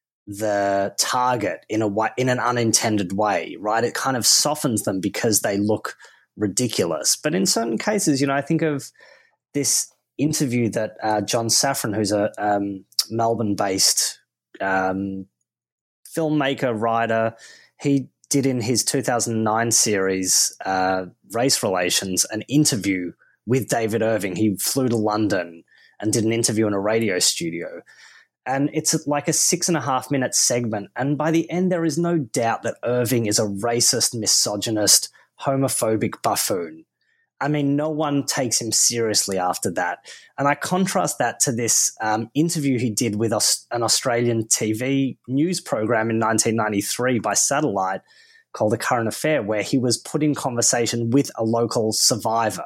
the target in a way, in an unintended way, right? It kind of softens them because they look ridiculous. But in certain cases, you know, I think of this interview that uh, John Safran, who's a um, Melbourne-based um, filmmaker, writer, he did in his two thousand nine series, uh, Race Relations, an interview with David Irving. He flew to London and did an interview in a radio studio. And it's like a six and a half minute segment. And by the end, there is no doubt that Irving is a racist, misogynist, homophobic buffoon. I mean, no one takes him seriously after that. And I contrast that to this um, interview he did with Aus- an Australian T V news program in nineteen ninety-three by satellite called The Current Affair, where he was put in conversation with a local survivor.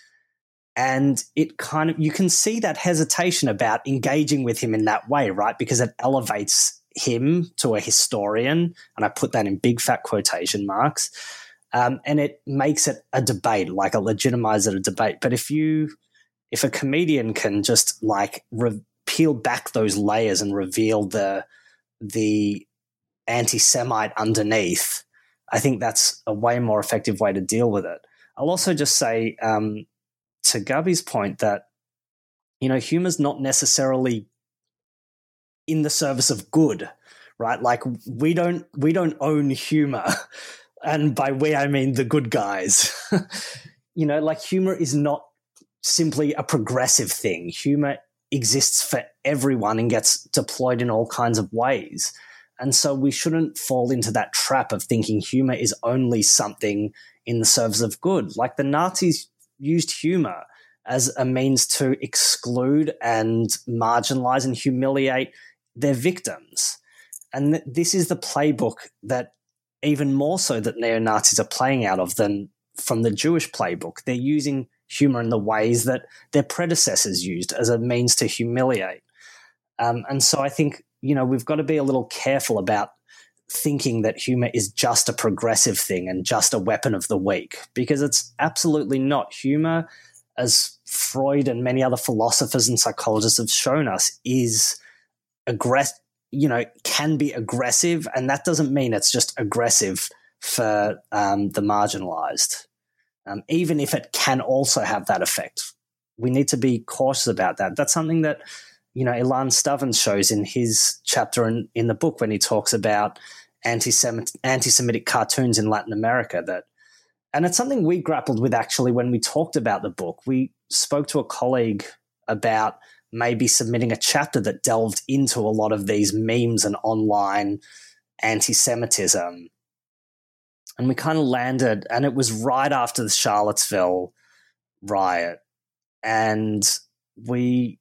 And it kind of, you can see that hesitation about engaging with him in that way, right? Because it elevates him to a historian. And I put that in big fat quotation marks. Um, and it makes it a debate, like a legitimize it a debate. But if you, if a comedian can just like re- peel back those layers and reveal the, the anti-Semite underneath, I think that's a way more effective way to deal with it. I'll also just say, um, to Gabi's point, that, you know, humor's not necessarily in the service of good, right? Like we don't, we don't own humor. And by we, I mean the good guys. You know, like humor is not simply a progressive thing. Humor exists for everyone and gets deployed in all kinds of ways. And so we shouldn't fall into that trap of thinking humor is only something in the service of good. Like the Nazis used humor as a means to exclude and marginalize and humiliate their victims. And th- this is the playbook that even more so that neo-Nazis are playing out of than from the Jewish playbook. They're using humor in the ways that their predecessors used as a means to humiliate. Um, and so I think, you know, we've got to be a little careful about thinking that humor is just a progressive thing and just a weapon of the weak, because it's absolutely not. Humor, as Freud and many other philosophers and psychologists have shown us, is aggressive, you know, can be aggressive, and that doesn't mean it's just aggressive for um, the marginalized, um, even if it can also have that effect. We need to be cautious about that. That's something that, you know, Ilan Stavans shows in his chapter in, in the book when he talks about anti-Semit, anti-Semitic cartoons in Latin America. That, and it's something we grappled with actually when we talked about the book. We spoke to a colleague about maybe submitting a chapter that delved into a lot of these memes and online anti-Semitism. And we kind of landed, and it was right after the Charlottesville riot. And we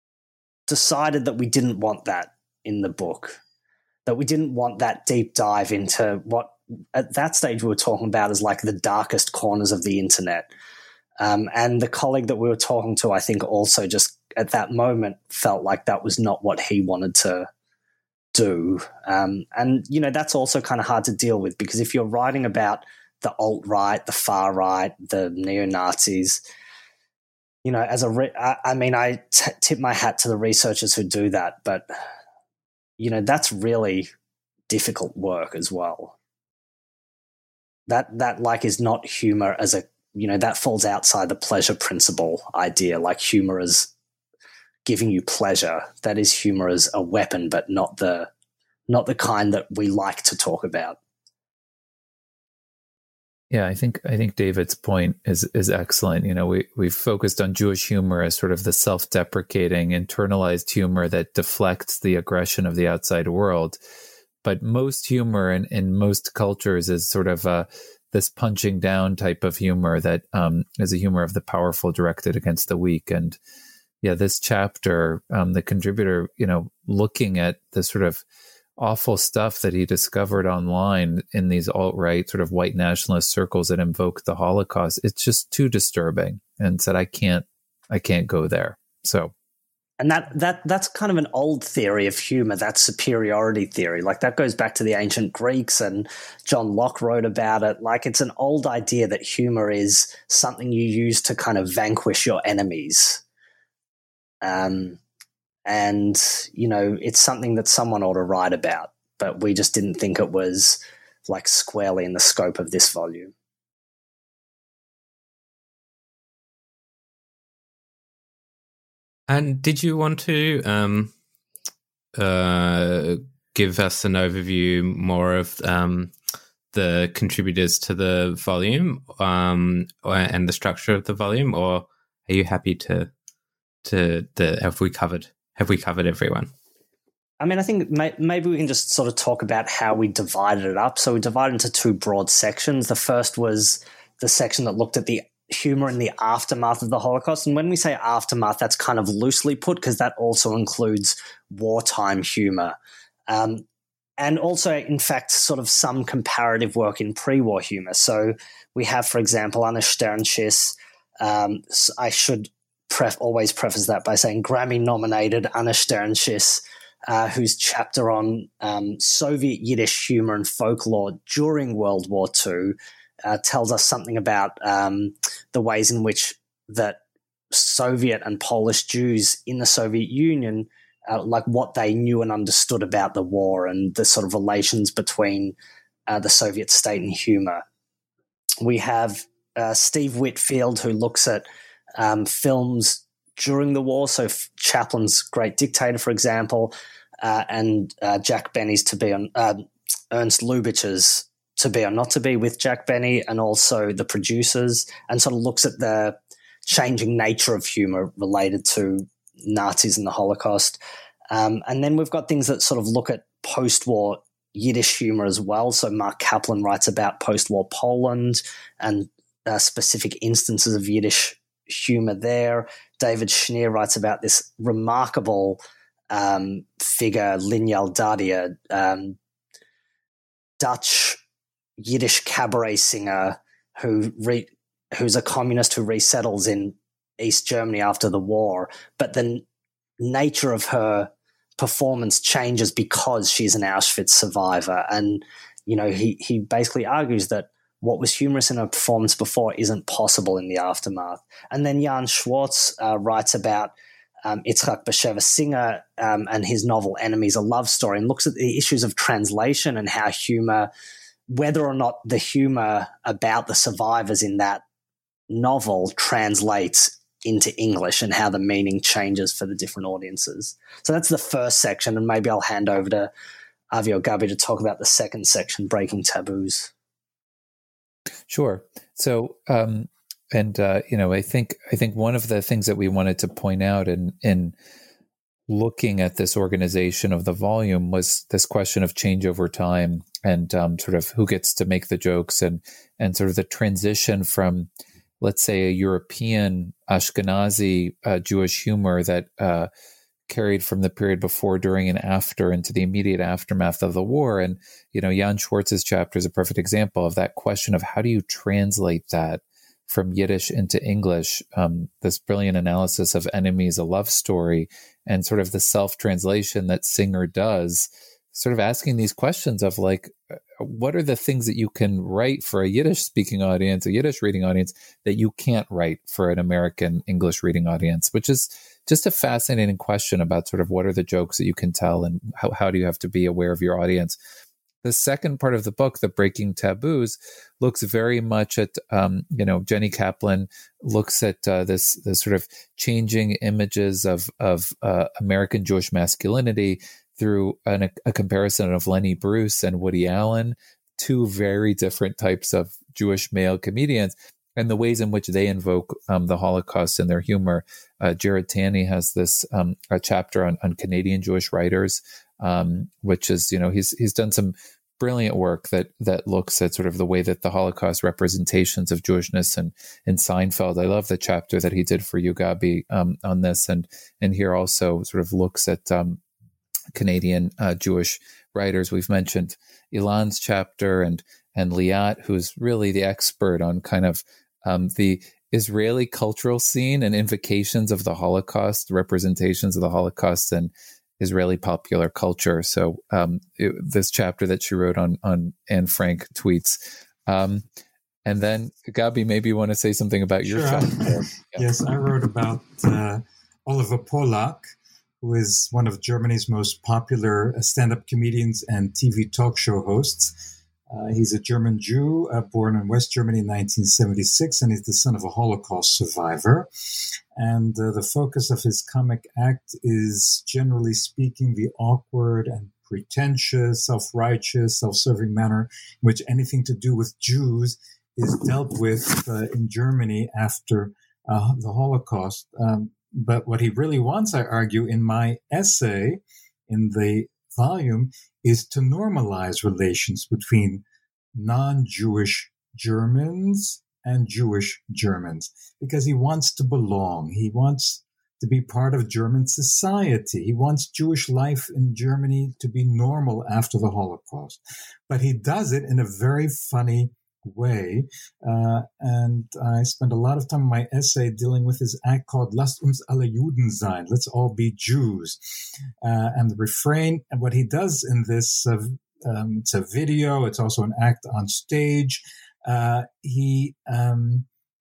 decided that we didn't want that in the book, that we didn't want that deep dive into what at that stage we were talking about as like the darkest corners of the internet. Um, and the colleague that we were talking to, I think also just at that moment felt like that was not what he wanted to do. Um, and, you know, that's also kind of hard to deal with, because if you're writing about the alt-right, the far-right, the neo-Nazis, you know, as a, re- I, I mean, I t- tip my hat to the researchers who do that, but, you know, that's really difficult work as well. That, that like is not humor as a, you know, that falls outside the pleasure principle idea, like humor as giving you pleasure. That is humor as a weapon, but not the, not the kind that we like to talk about. Yeah, I think I think David's point is is excellent. You know, we we've focused on Jewish humor as sort of the self-deprecating, internalized humor that deflects the aggression of the outside world. But most humor in, in most cultures is sort of a, this punching down type of humor that um, is a humor of the powerful directed against the weak. And yeah, this chapter, um, the contributor, you know, looking at the sort of awful stuff that he discovered online in these alt-right sort of white nationalist circles that invoke the Holocaust, it's just too disturbing, and said, I can't, I can't go there. So, and that that that's kind of an old theory of humor, that superiority theory. Like that goes back to the ancient Greeks, and John Locke wrote about it. Like it's an old idea that humor is something you use to kind of vanquish your enemies. Um. And, you know, it's something that someone ought to write about, but we just didn't think it was like squarely in the scope of this volume. And did you want to um, uh, give us an overview more of um, the contributors to the volume um, and the structure of the volume, or are you happy to to the have we covered? Have we covered everyone? I mean, I think may, maybe we can just sort of talk about how we divided it up. So we divided into two broad sections. The first was the section that looked at the humor in the aftermath of the Holocaust. And when we say aftermath, that's kind of loosely put, because that also includes wartime humor. Um, and also, in fact, sort of some comparative work in pre-war humor. So we have, for example, Anna Sternschis. Um, I should Pref, always preface that by saying Grammy-nominated Anna Sternschis, uh, whose chapter on um, Soviet Yiddish humor and folklore during World War Two uh, tells us something about um, the ways in which that Soviet and Polish Jews in the Soviet Union, uh, like what they knew and understood about the war and the sort of relations between uh, the Soviet state and humor. We have uh, Steve Whitfield, who looks at Um, films during the war, so Chaplin's Great Dictator, for example, uh, and uh, Jack Benny's To Be on uh, Ernst Lubitsch's To Be or Not to Be with Jack Benny, and also The Producers, and sort of looks at the changing nature of humor related to Nazis and the Holocaust. Um, and then we've got things that sort of look at post-war Yiddish humor as well. So Mark Kaplan writes about post-war Poland and uh, specific instances of Yiddish humor there. David Schneer writes about this remarkable um, figure, Linyal Dadia, um, Dutch Yiddish cabaret singer who re- who's a communist who resettles in East Germany after the war, but the nature of her performance changes because she's an Auschwitz survivor. And, you know, he, he basically argues that what was humorous in her performance before isn't possible in the aftermath. And then Jan Schwartz uh, writes about um, Itzhak Bashevis Singer um, and his novel Enemies, a Love Story, and looks at the issues of translation and how humor, whether or not the humor about the survivors in that novel translates into English and how the meaning changes for the different audiences. So that's the first section, and maybe I'll hand over to Avi or Gabi to talk about the second section, Breaking Taboos. Sure. So, um, and uh, you know, I think I think one of the things that we wanted to point out in in looking at this organization of the volume was this question of change over time, and um, sort of who gets to make the jokes, and and sort of the transition from, let's say, a European Ashkenazi uh, Jewish humor that uh, carried from the period before, during, and after into the immediate aftermath of the war. And, you know, Jan Schwartz's chapter is a perfect example of that question of how do you translate that from Yiddish into English, um, this brilliant analysis of Enemies, a Love Story, and sort of the self-translation that Singer does, sort of asking these questions of like, what are the things that you can write for a Yiddish speaking audience, a Yiddish reading audience, that you can't write for an American English reading audience, which is just a fascinating question about sort of what are the jokes that you can tell, and how, how do you have to be aware of your audience. The second part of the book, The Breaking Taboos, looks very much at, um, you know, Jenny Kaplan looks at uh, this, this sort of changing images of, of uh, American Jewish masculinity through an, a comparison of Lenny Bruce and Woody Allen, two very different types of Jewish male comedians, and the ways in which they invoke um, the Holocaust in their humor. Uh, Jared Taney has this um, a chapter on, on Canadian Jewish writers, um, which is, you know, he's he's done some brilliant work that that looks at sort of the way that the Holocaust representations of Jewishness, and in Seinfeld. I love the chapter that he did for you, Gabi, um, on this, and and here also sort of looks at um, Canadian uh, Jewish writers. We've mentioned Ilan's chapter, and and Liat, who's really the expert on kind of um, the Israeli cultural scene and invocations of the Holocaust, representations of the Holocaust and Israeli popular culture. So um, it, this chapter that she wrote on on Anne Frank tweets. Um, and then, Gabi, maybe you want to say something about your sure. chapter. Yeah. Yes, I wrote about uh, Oliver Polak, who is one of Germany's most popular stand-up comedians and T V talk show hosts. Uh, he's a German Jew, uh, born in West Germany in nineteen seventy-six, and he's the son of a Holocaust survivor. And uh, the focus of his comic act is, generally speaking, the awkward and pretentious, self-righteous, self-serving manner in which anything to do with Jews is dealt with uh, in Germany after uh, the Holocaust. Um, But what he really wants, I argue, in my essay, in the volume, is to normalize relations between non-Jewish Germans and Jewish Germans, because he wants to belong. He wants to be part of German society. He wants Jewish life in Germany to be normal after the Holocaust. But he does it in a very funny way. Uh, and I spent a lot of time in my essay dealing with his act called Lasst uns alle Juden sein. Let's all be Jews. Uh, and the refrain, and what he does in this, uh, um, it's a video, it's also an act on stage. Uh, he, um,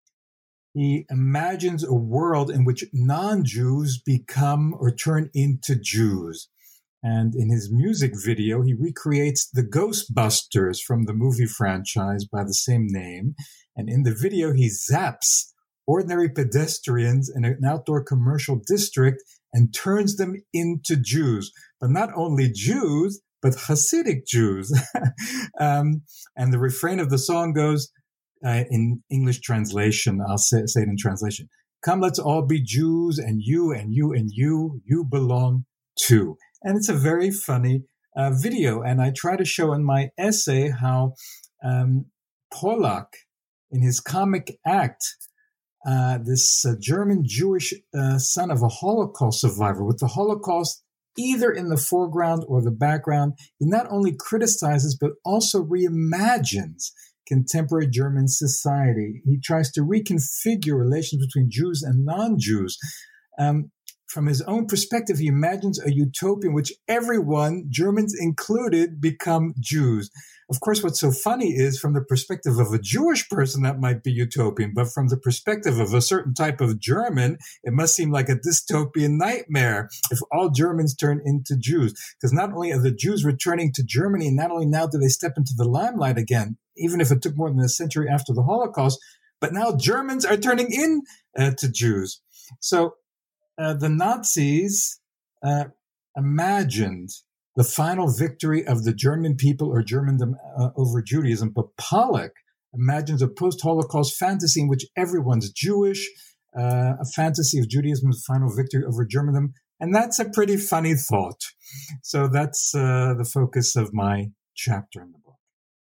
he imagines a world in which non-Jews become or turn into Jews. And in his music video, he recreates the Ghostbusters from the movie franchise by the same name. And in the video, he zaps ordinary pedestrians in an outdoor commercial district and turns them into Jews. But not only Jews, but Hasidic Jews. um, and the refrain of the song goes, uh, in English translation, I'll say, say it in translation, "Come, let's all be Jews, and you and you and you, you belong too." And it's a very funny uh, video. And I try to show in my essay how um, Pollack, in his comic act, uh, this uh, German Jewish uh, son of a Holocaust survivor, with the Holocaust either in the foreground or the background, he not only criticizes but also reimagines contemporary German society. He tries to reconfigure relations between Jews and non-Jews. Um, from his own perspective, he imagines a utopia in which everyone, Germans included, become Jews. Of course, what's so funny is from the perspective of a Jewish person, that might be utopian, but from the perspective of a certain type of German, it must seem like a dystopian nightmare if all Germans turn into Jews. Because not only are the Jews returning to Germany, and not only now do they step into the limelight again, even if it took more than a century after the Holocaust, but now Germans are turning in uh, to Jews. So uh, the Nazis uh, imagined the final victory of the German people or Germandom uh, over Judaism. But Pollack imagines a post-Holocaust fantasy in which everyone's Jewish, uh, a fantasy of Judaism's final victory over Germandom. And that's a pretty funny thought. So that's uh, the focus of my chapter in the book.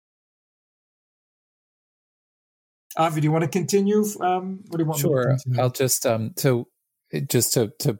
Avi, do you want to continue? Um, what do you want? Sure. Me to continue? I'll just um, so just to to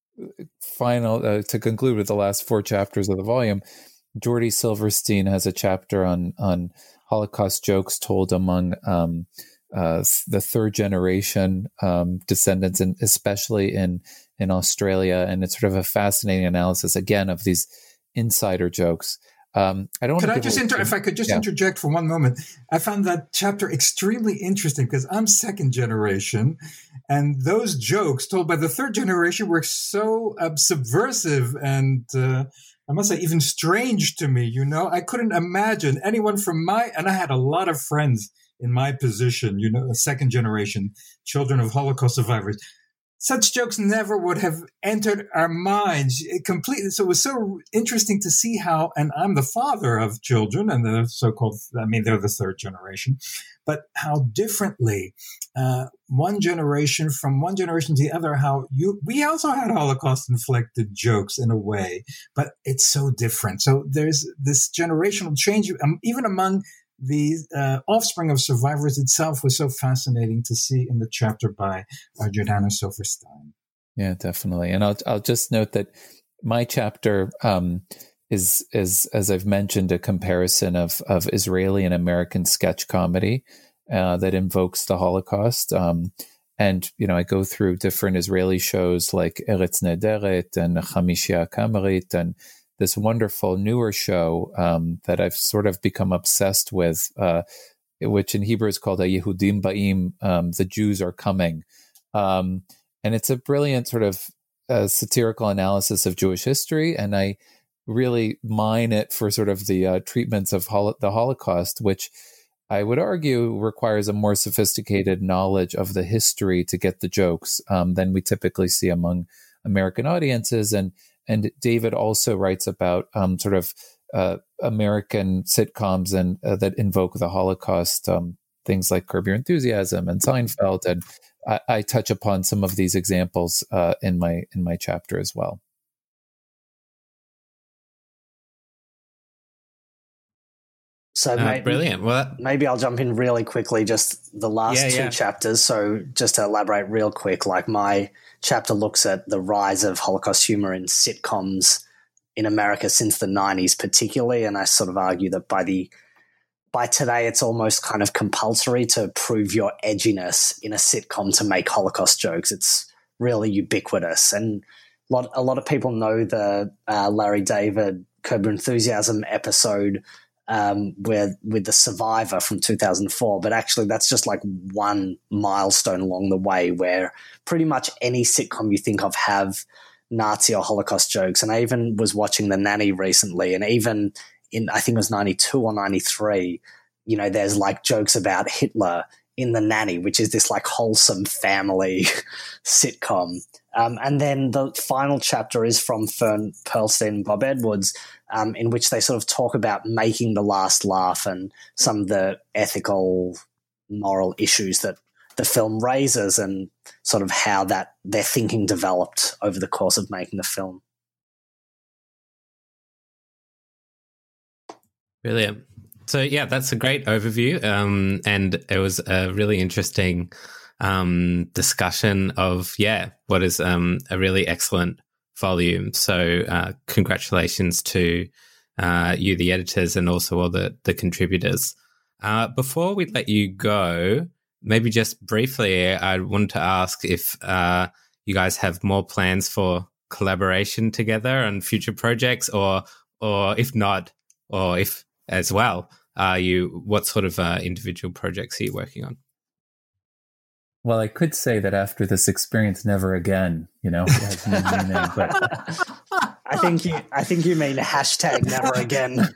final uh, to conclude with the last four chapters of the volume. Jordy Silverstein has a chapter on on Holocaust jokes told among um, uh, the third generation um, descendants, and especially in in Australia. And it's sort of a fascinating analysis again of these insider jokes. Um, I don't. Could I just inter- if I could just yeah. interject for one moment? I found that chapter extremely interesting because I'm second generation, and those jokes told by the third generation were so uh, subversive and uh, I must say even strange to me. You know, I couldn't imagine anyone from my and I had a lot of friends in my position. You know, second generation children of Holocaust survivors. Such jokes never would have entered our minds completely. So it was so interesting to see how, and I'm the father of children and the so-called, I mean, they're the third generation, but how differently uh, one generation from one generation to the other, how you, we also had Holocaust inflected jokes in a way, but it's so different. So there's this generational change, um, even among the uh, offspring of survivors itself was so fascinating to see in the chapter by uh, Jordana Silverstein. Yeah, definitely. And I'll I'll just note that my chapter um, is is as I've mentioned a comparison of of Israeli and American sketch comedy uh, that invokes the Holocaust. Um, and you know, I go through different Israeli shows like Eretz Nederet and Chamishia Kamarit and this wonderful newer show um, that I've sort of become obsessed with, uh, which in Hebrew is called a Yehudim Ba'im, um, the Jews are coming. Um, and it's a brilliant sort of uh, satirical analysis of Jewish history. And I really mine it for sort of the uh, treatments of holo- the Holocaust, which I would argue requires a more sophisticated knowledge of the history to get the jokes um, than we typically see among American audiences. And And David also writes about um, sort of uh, American sitcoms and uh, that invoke the Holocaust, um, things like Curb Your Enthusiasm and Seinfeld, and I, I touch upon some of these examples uh, in my in my chapter as well. So uh, maybe, brilliant. Well, maybe I'll jump in really quickly. Just the last yeah, two yeah. chapters. So just to elaborate real quick, like my chapter looks at the rise of Holocaust humor in sitcoms in America since the nineties particularly, and I sort of argue that by the by today it's almost kind of compulsory to prove your edginess in a sitcom to make Holocaust jokes. It's really ubiquitous, and a lot, a lot of people know the uh, Larry David Curb Your Enthusiasm episode um, where with the survivor from two thousand four, but actually that's just like one milestone along the way where pretty much any sitcom you think of have Nazi or Holocaust jokes. And I even was watching The Nanny recently, and even in, I think it was ninety-two or ninety-three, you know, there's like jokes about Hitler in The Nanny, which is this like wholesome family sitcom. Um, and then the final chapter is from Fern Pearlstein and Bob Edwards, um, in which they sort of talk about making the last laugh and some of the ethical, moral issues that the film raises and sort of how that their thinking developed over the course of making the film. Brilliant. So, yeah, that's a great overview. Um, and it was a really interesting um, discussion of, yeah, what is um, a really excellent volume. So uh, congratulations to uh, you, the editors, and also all the, the contributors. Uh, before we let you go, maybe just briefly, I wanted to ask if uh, you guys have more plans for collaboration together on future projects, or or if not, or if as well, are you, what sort of uh, individual projects are you working on? Well, I could say that after this experience, never again, you know, it has no meaning, but I think you, I think you mean hashtag never again.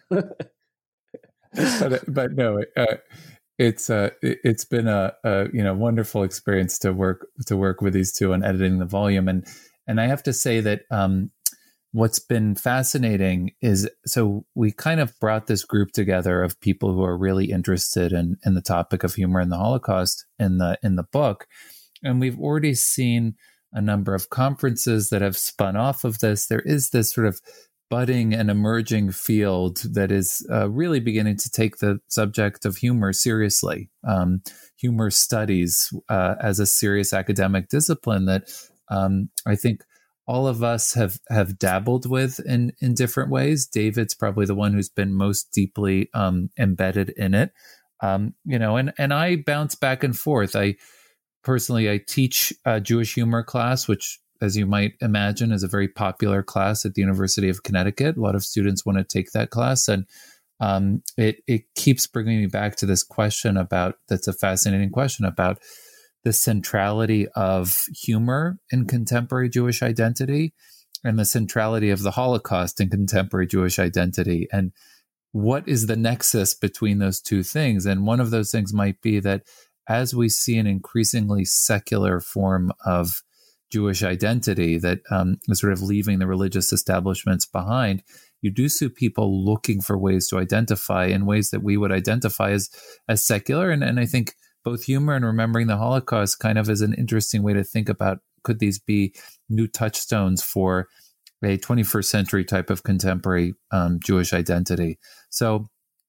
but, but no, uh, it's uh, it's been a, a you know wonderful experience to work to work with these two on editing the volume, and and I have to say that um, what's been fascinating is, so we kind of brought this group together of people who are really interested in in the topic of humor and the Holocaust in the in the book, and we've already seen a number of conferences that have spun off of this. There is this sort of budding and emerging field that is uh, really beginning to take the subject of humor seriously. Um, humor studies uh, as a serious academic discipline that um, I think all of us have have dabbled with in in different ways. David's probably the one who's been most deeply um, embedded in it. Um, you know, and and I bounce back and forth. I personally I teach a Jewish humor class, which, as you might imagine, is a very popular class at the University of Connecticut. A lot of students want to take that class, and um, it it keeps bringing me back to this question about, that's a fascinating question about the centrality of humor in contemporary Jewish identity and the centrality of the Holocaust in contemporary Jewish identity. And what is the nexus between those two things? And one of those things might be that as we see an increasingly secular form of Jewish identity that um, is sort of leaving the religious establishments behind, you do see people looking for ways to identify in ways that we would identify as as secular. And, and I think both humor and remembering the Holocaust kind of is an interesting way to think about, could these be new touchstones for a twenty-first century type of contemporary um, Jewish identity? So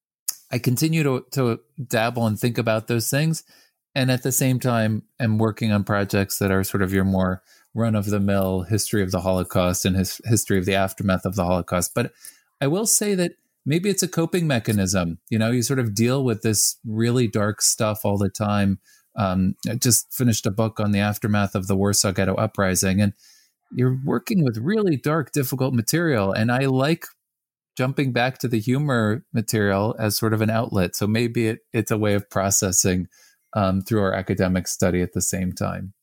I continue to, to dabble and think about those things. And at the same time, am working on projects that are sort of your more run-of-the-mill history of the Holocaust and his history of the aftermath of the Holocaust. But I will say that maybe it's a coping mechanism. You know, you sort of deal with this really dark stuff all the time. Um, I just finished a book on the aftermath of the Warsaw Ghetto Uprising, and you're working with really dark, difficult material. And I like jumping back to the humor material as sort of an outlet. So maybe it, it's a way of processing um, through our academic study at the same time.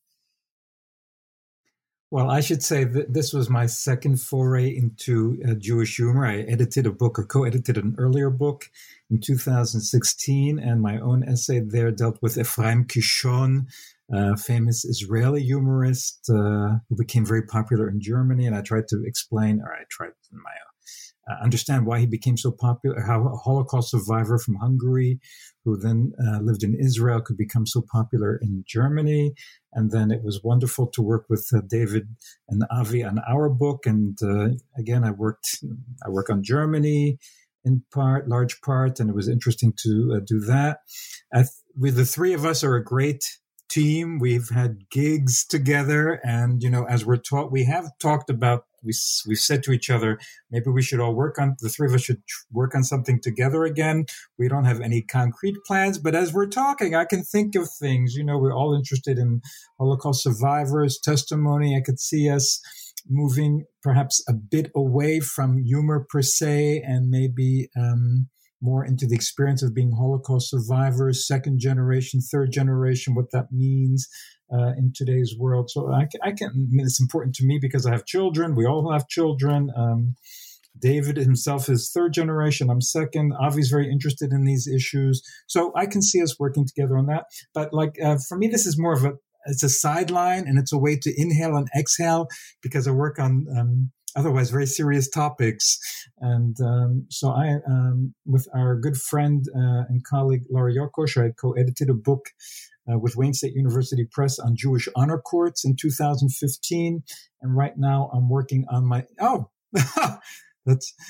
Well, I should say that this was my second foray into uh, Jewish humor. I edited a book, or co-edited an earlier book in two thousand sixteen, and my own essay there dealt with Ephraim Kishon, a famous Israeli humorist uh, who became very popular in Germany. And I tried to explain, or I tried in my uh, understand why he became so popular, how a Holocaust survivor from Hungary who then uh, lived in Israel could become so popular in Germany. And then it was wonderful to work with uh, David and Avi on our book. And uh, again, I worked, I work on Germany in part, large part, and it was interesting to uh, do that. I th- we, the three of us are a great team. We've had gigs together, and you know, as we're taught, we have talked about. We we've said to each other, maybe we should all work on, the three of us should work on something together again. We don't have any concrete plans, but as we're talking, I can think of things. You know, we're all interested in Holocaust survivors' testimony. I could see us moving perhaps a bit away from humor per se, and maybe um, more into the experience of being Holocaust survivors, second generation, third generation, what that means uh, in today's world. So I can, I can, I mean, it's important to me because I have children. We all have children. Um, David himself is third generation. I'm second. Avi's very interested in these issues. So I can see us working together on that. But like, uh, for me, this is more of a, it's a sideline, and it's a way to inhale and exhale because I work on, um, otherwise very serious topics. And um, so I, um, with our good friend uh, and colleague Laura Yokosh, I co-edited a book uh, with Wayne State University Press on Jewish honor courts in two thousand fifteen. And right now I'm working on my, oh, that's,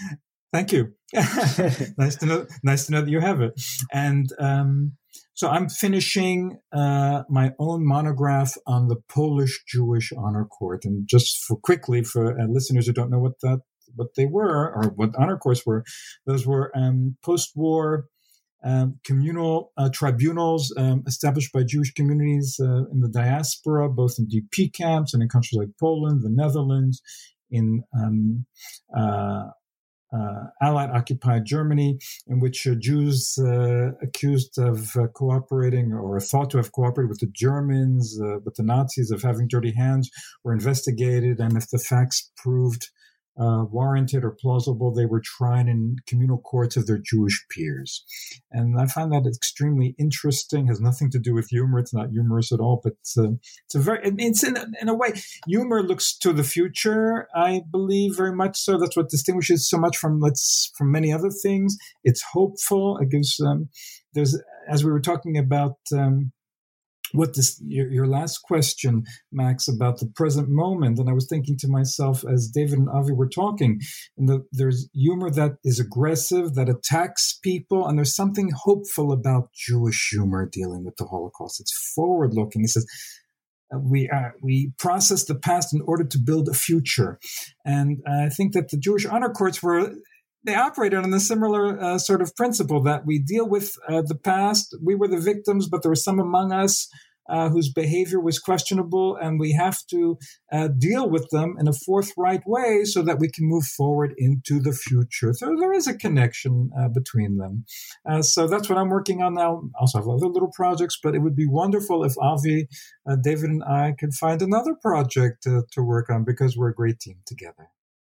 Thank you. nice to know. Nice to know that you have it. And um, so I'm finishing uh, my own monograph on the Polish Jewish Honor Court. And just for quickly, for uh, listeners who don't know what that what they were or what honor courts were, those were um, post-war um, communal uh, tribunals um, established by Jewish communities uh, in the diaspora, both in D P camps and in countries like Poland, the Netherlands, in um, uh, Uh, Allied occupied Germany, in which uh, Jews uh, accused of uh, cooperating or thought to have cooperated with the Germans, uh, with the Nazis, of having dirty hands, were investigated, and if the facts proved uh, warranted or plausible, they were tried in communal courts of their Jewish peers. And I find that extremely interesting. Has nothing to do with humor. It's not humorous at all, but uh, it's a very, it's in, in a way, humor looks to the future, I believe, very much so. That's what distinguishes so much from, let's, from many other things. It's hopeful. It gives, um, there's, as we were talking about, um, what this, your, your last question, Max, about the present moment. And I was thinking to myself, as David and Avi were talking, and the, there's humor that is aggressive, that attacks people. And there's something hopeful about Jewish humor dealing with the Holocaust. It's forward looking. It says, we uh, we process the past in order to build a future. And I think that the Jewish honor courts were, they operated on a similar uh, sort of principle, that we deal with uh, the past. We were the victims, but there were some among us uh, whose behavior was questionable, and we have to uh, deal with them in a forthright way so that we can move forward into the future. So there is a connection uh, between them. Uh, so that's what I'm working on now. I also have other little projects, but it would be wonderful if Avi, uh, David, and I could find another project uh, to work on, because we're a great team together.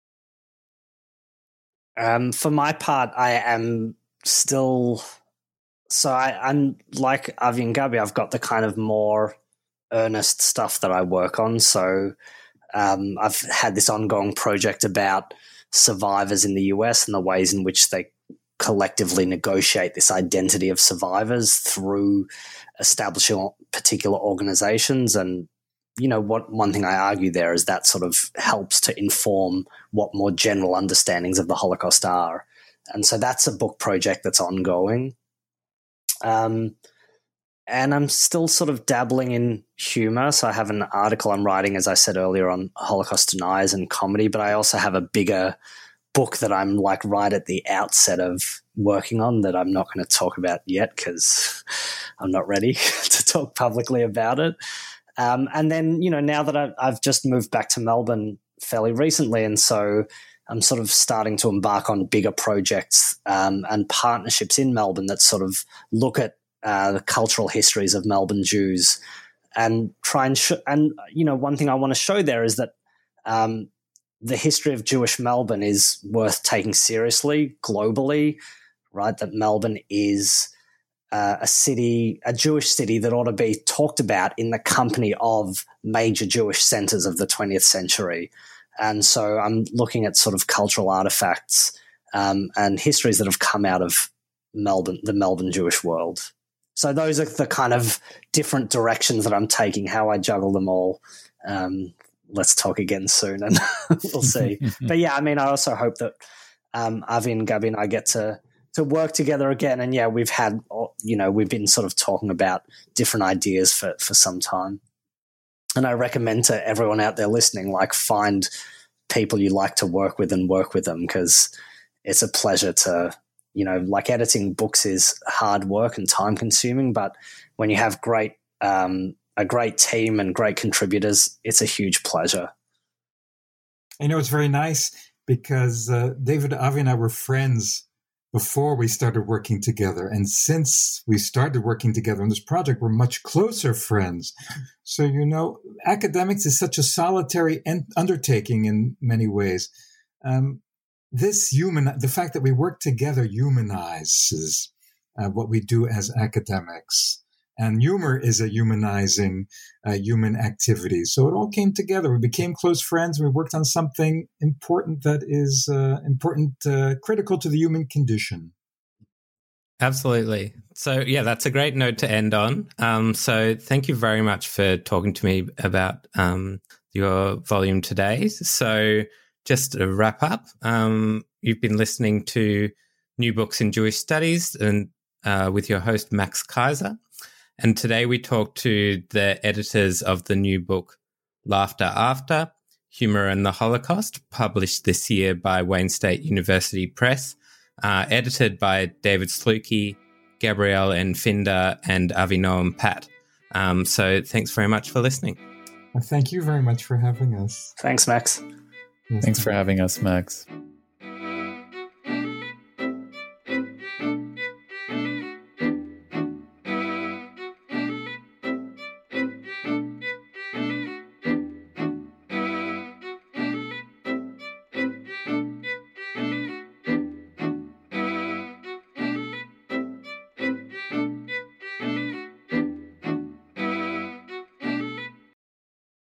Um, for my part, I am still, so I, I'm like Avi and Gabi, I've got the kind of more earnest stuff that I work on. So um, I've had this ongoing project about survivors in the U S and the ways in which they collectively negotiate this identity of survivors through establishing particular organizations. And you know, what one thing I argue there is that sort of helps to inform what more general understandings of the Holocaust are. And so that's a book project that's ongoing. Um, and I'm still sort of dabbling in humor. So I have an article I'm writing, as I said earlier, on Holocaust deniers and comedy, but I also have a bigger book that I'm like right at the outset of working on that I'm not going to talk about yet because I'm not ready to talk publicly about it. Um, and then, you know, now that I've, I've just moved back to Melbourne fairly recently, and so I'm sort of starting to embark on bigger projects um, and partnerships in Melbourne that sort of look at uh, the cultural histories of Melbourne Jews and try and, sh- and you know, one thing I want to show there is that um, the history of Jewish Melbourne is worth taking seriously globally, right? That Melbourne is Uh, a city, a Jewish city that ought to be talked about in the company of major Jewish centers of the twentieth century. And so I'm looking at sort of cultural artifacts um, and histories that have come out of Melbourne, the Melbourne Jewish world. So those are the kind of different directions that I'm taking, how I juggle them all. Um, let's talk again soon and we'll see. But yeah, I mean, I also hope that um, Avi and Gabi and I get to to work together again. And yeah, we've had, you know, we've been sort of talking about different ideas for, for some time. And I recommend to everyone out there listening, like, find people you like to work with and work with them, because it's a pleasure to, you know, like editing books is hard work and time consuming, but when you have great, um, a great team and great contributors, it's a huge pleasure. You know, it's very nice because uh, David, Avi, and I were friends before we started working together. And since we started working together on this project, we're much closer friends. So, you know, academics is such a solitary en- undertaking in many ways. Um, this human, the fact that we work together humanizes uh, what we do as academics. And humor is a humanizing uh, human activity. So it all came together. We became close friends. We worked on something important that is uh, important, uh, critical to the human condition. Absolutely. So, yeah, that's a great note to end on. Um, so thank you very much for talking to me about um, your volume today. So just to wrap up, um, You've been listening to New Books in Jewish Studies and uh, with your host, Max Kaiser. And today we talk to the editors of the new book, Laughter After, Humor and the Holocaust, published this year by Wayne State University Press, uh, edited by David Sluky, Gabrielle N. Finder, and Avinoam Pat. Um, so thanks very much for listening. Well, thank you very much for having us. Thanks, Max. Yes, thanks for having us, Max.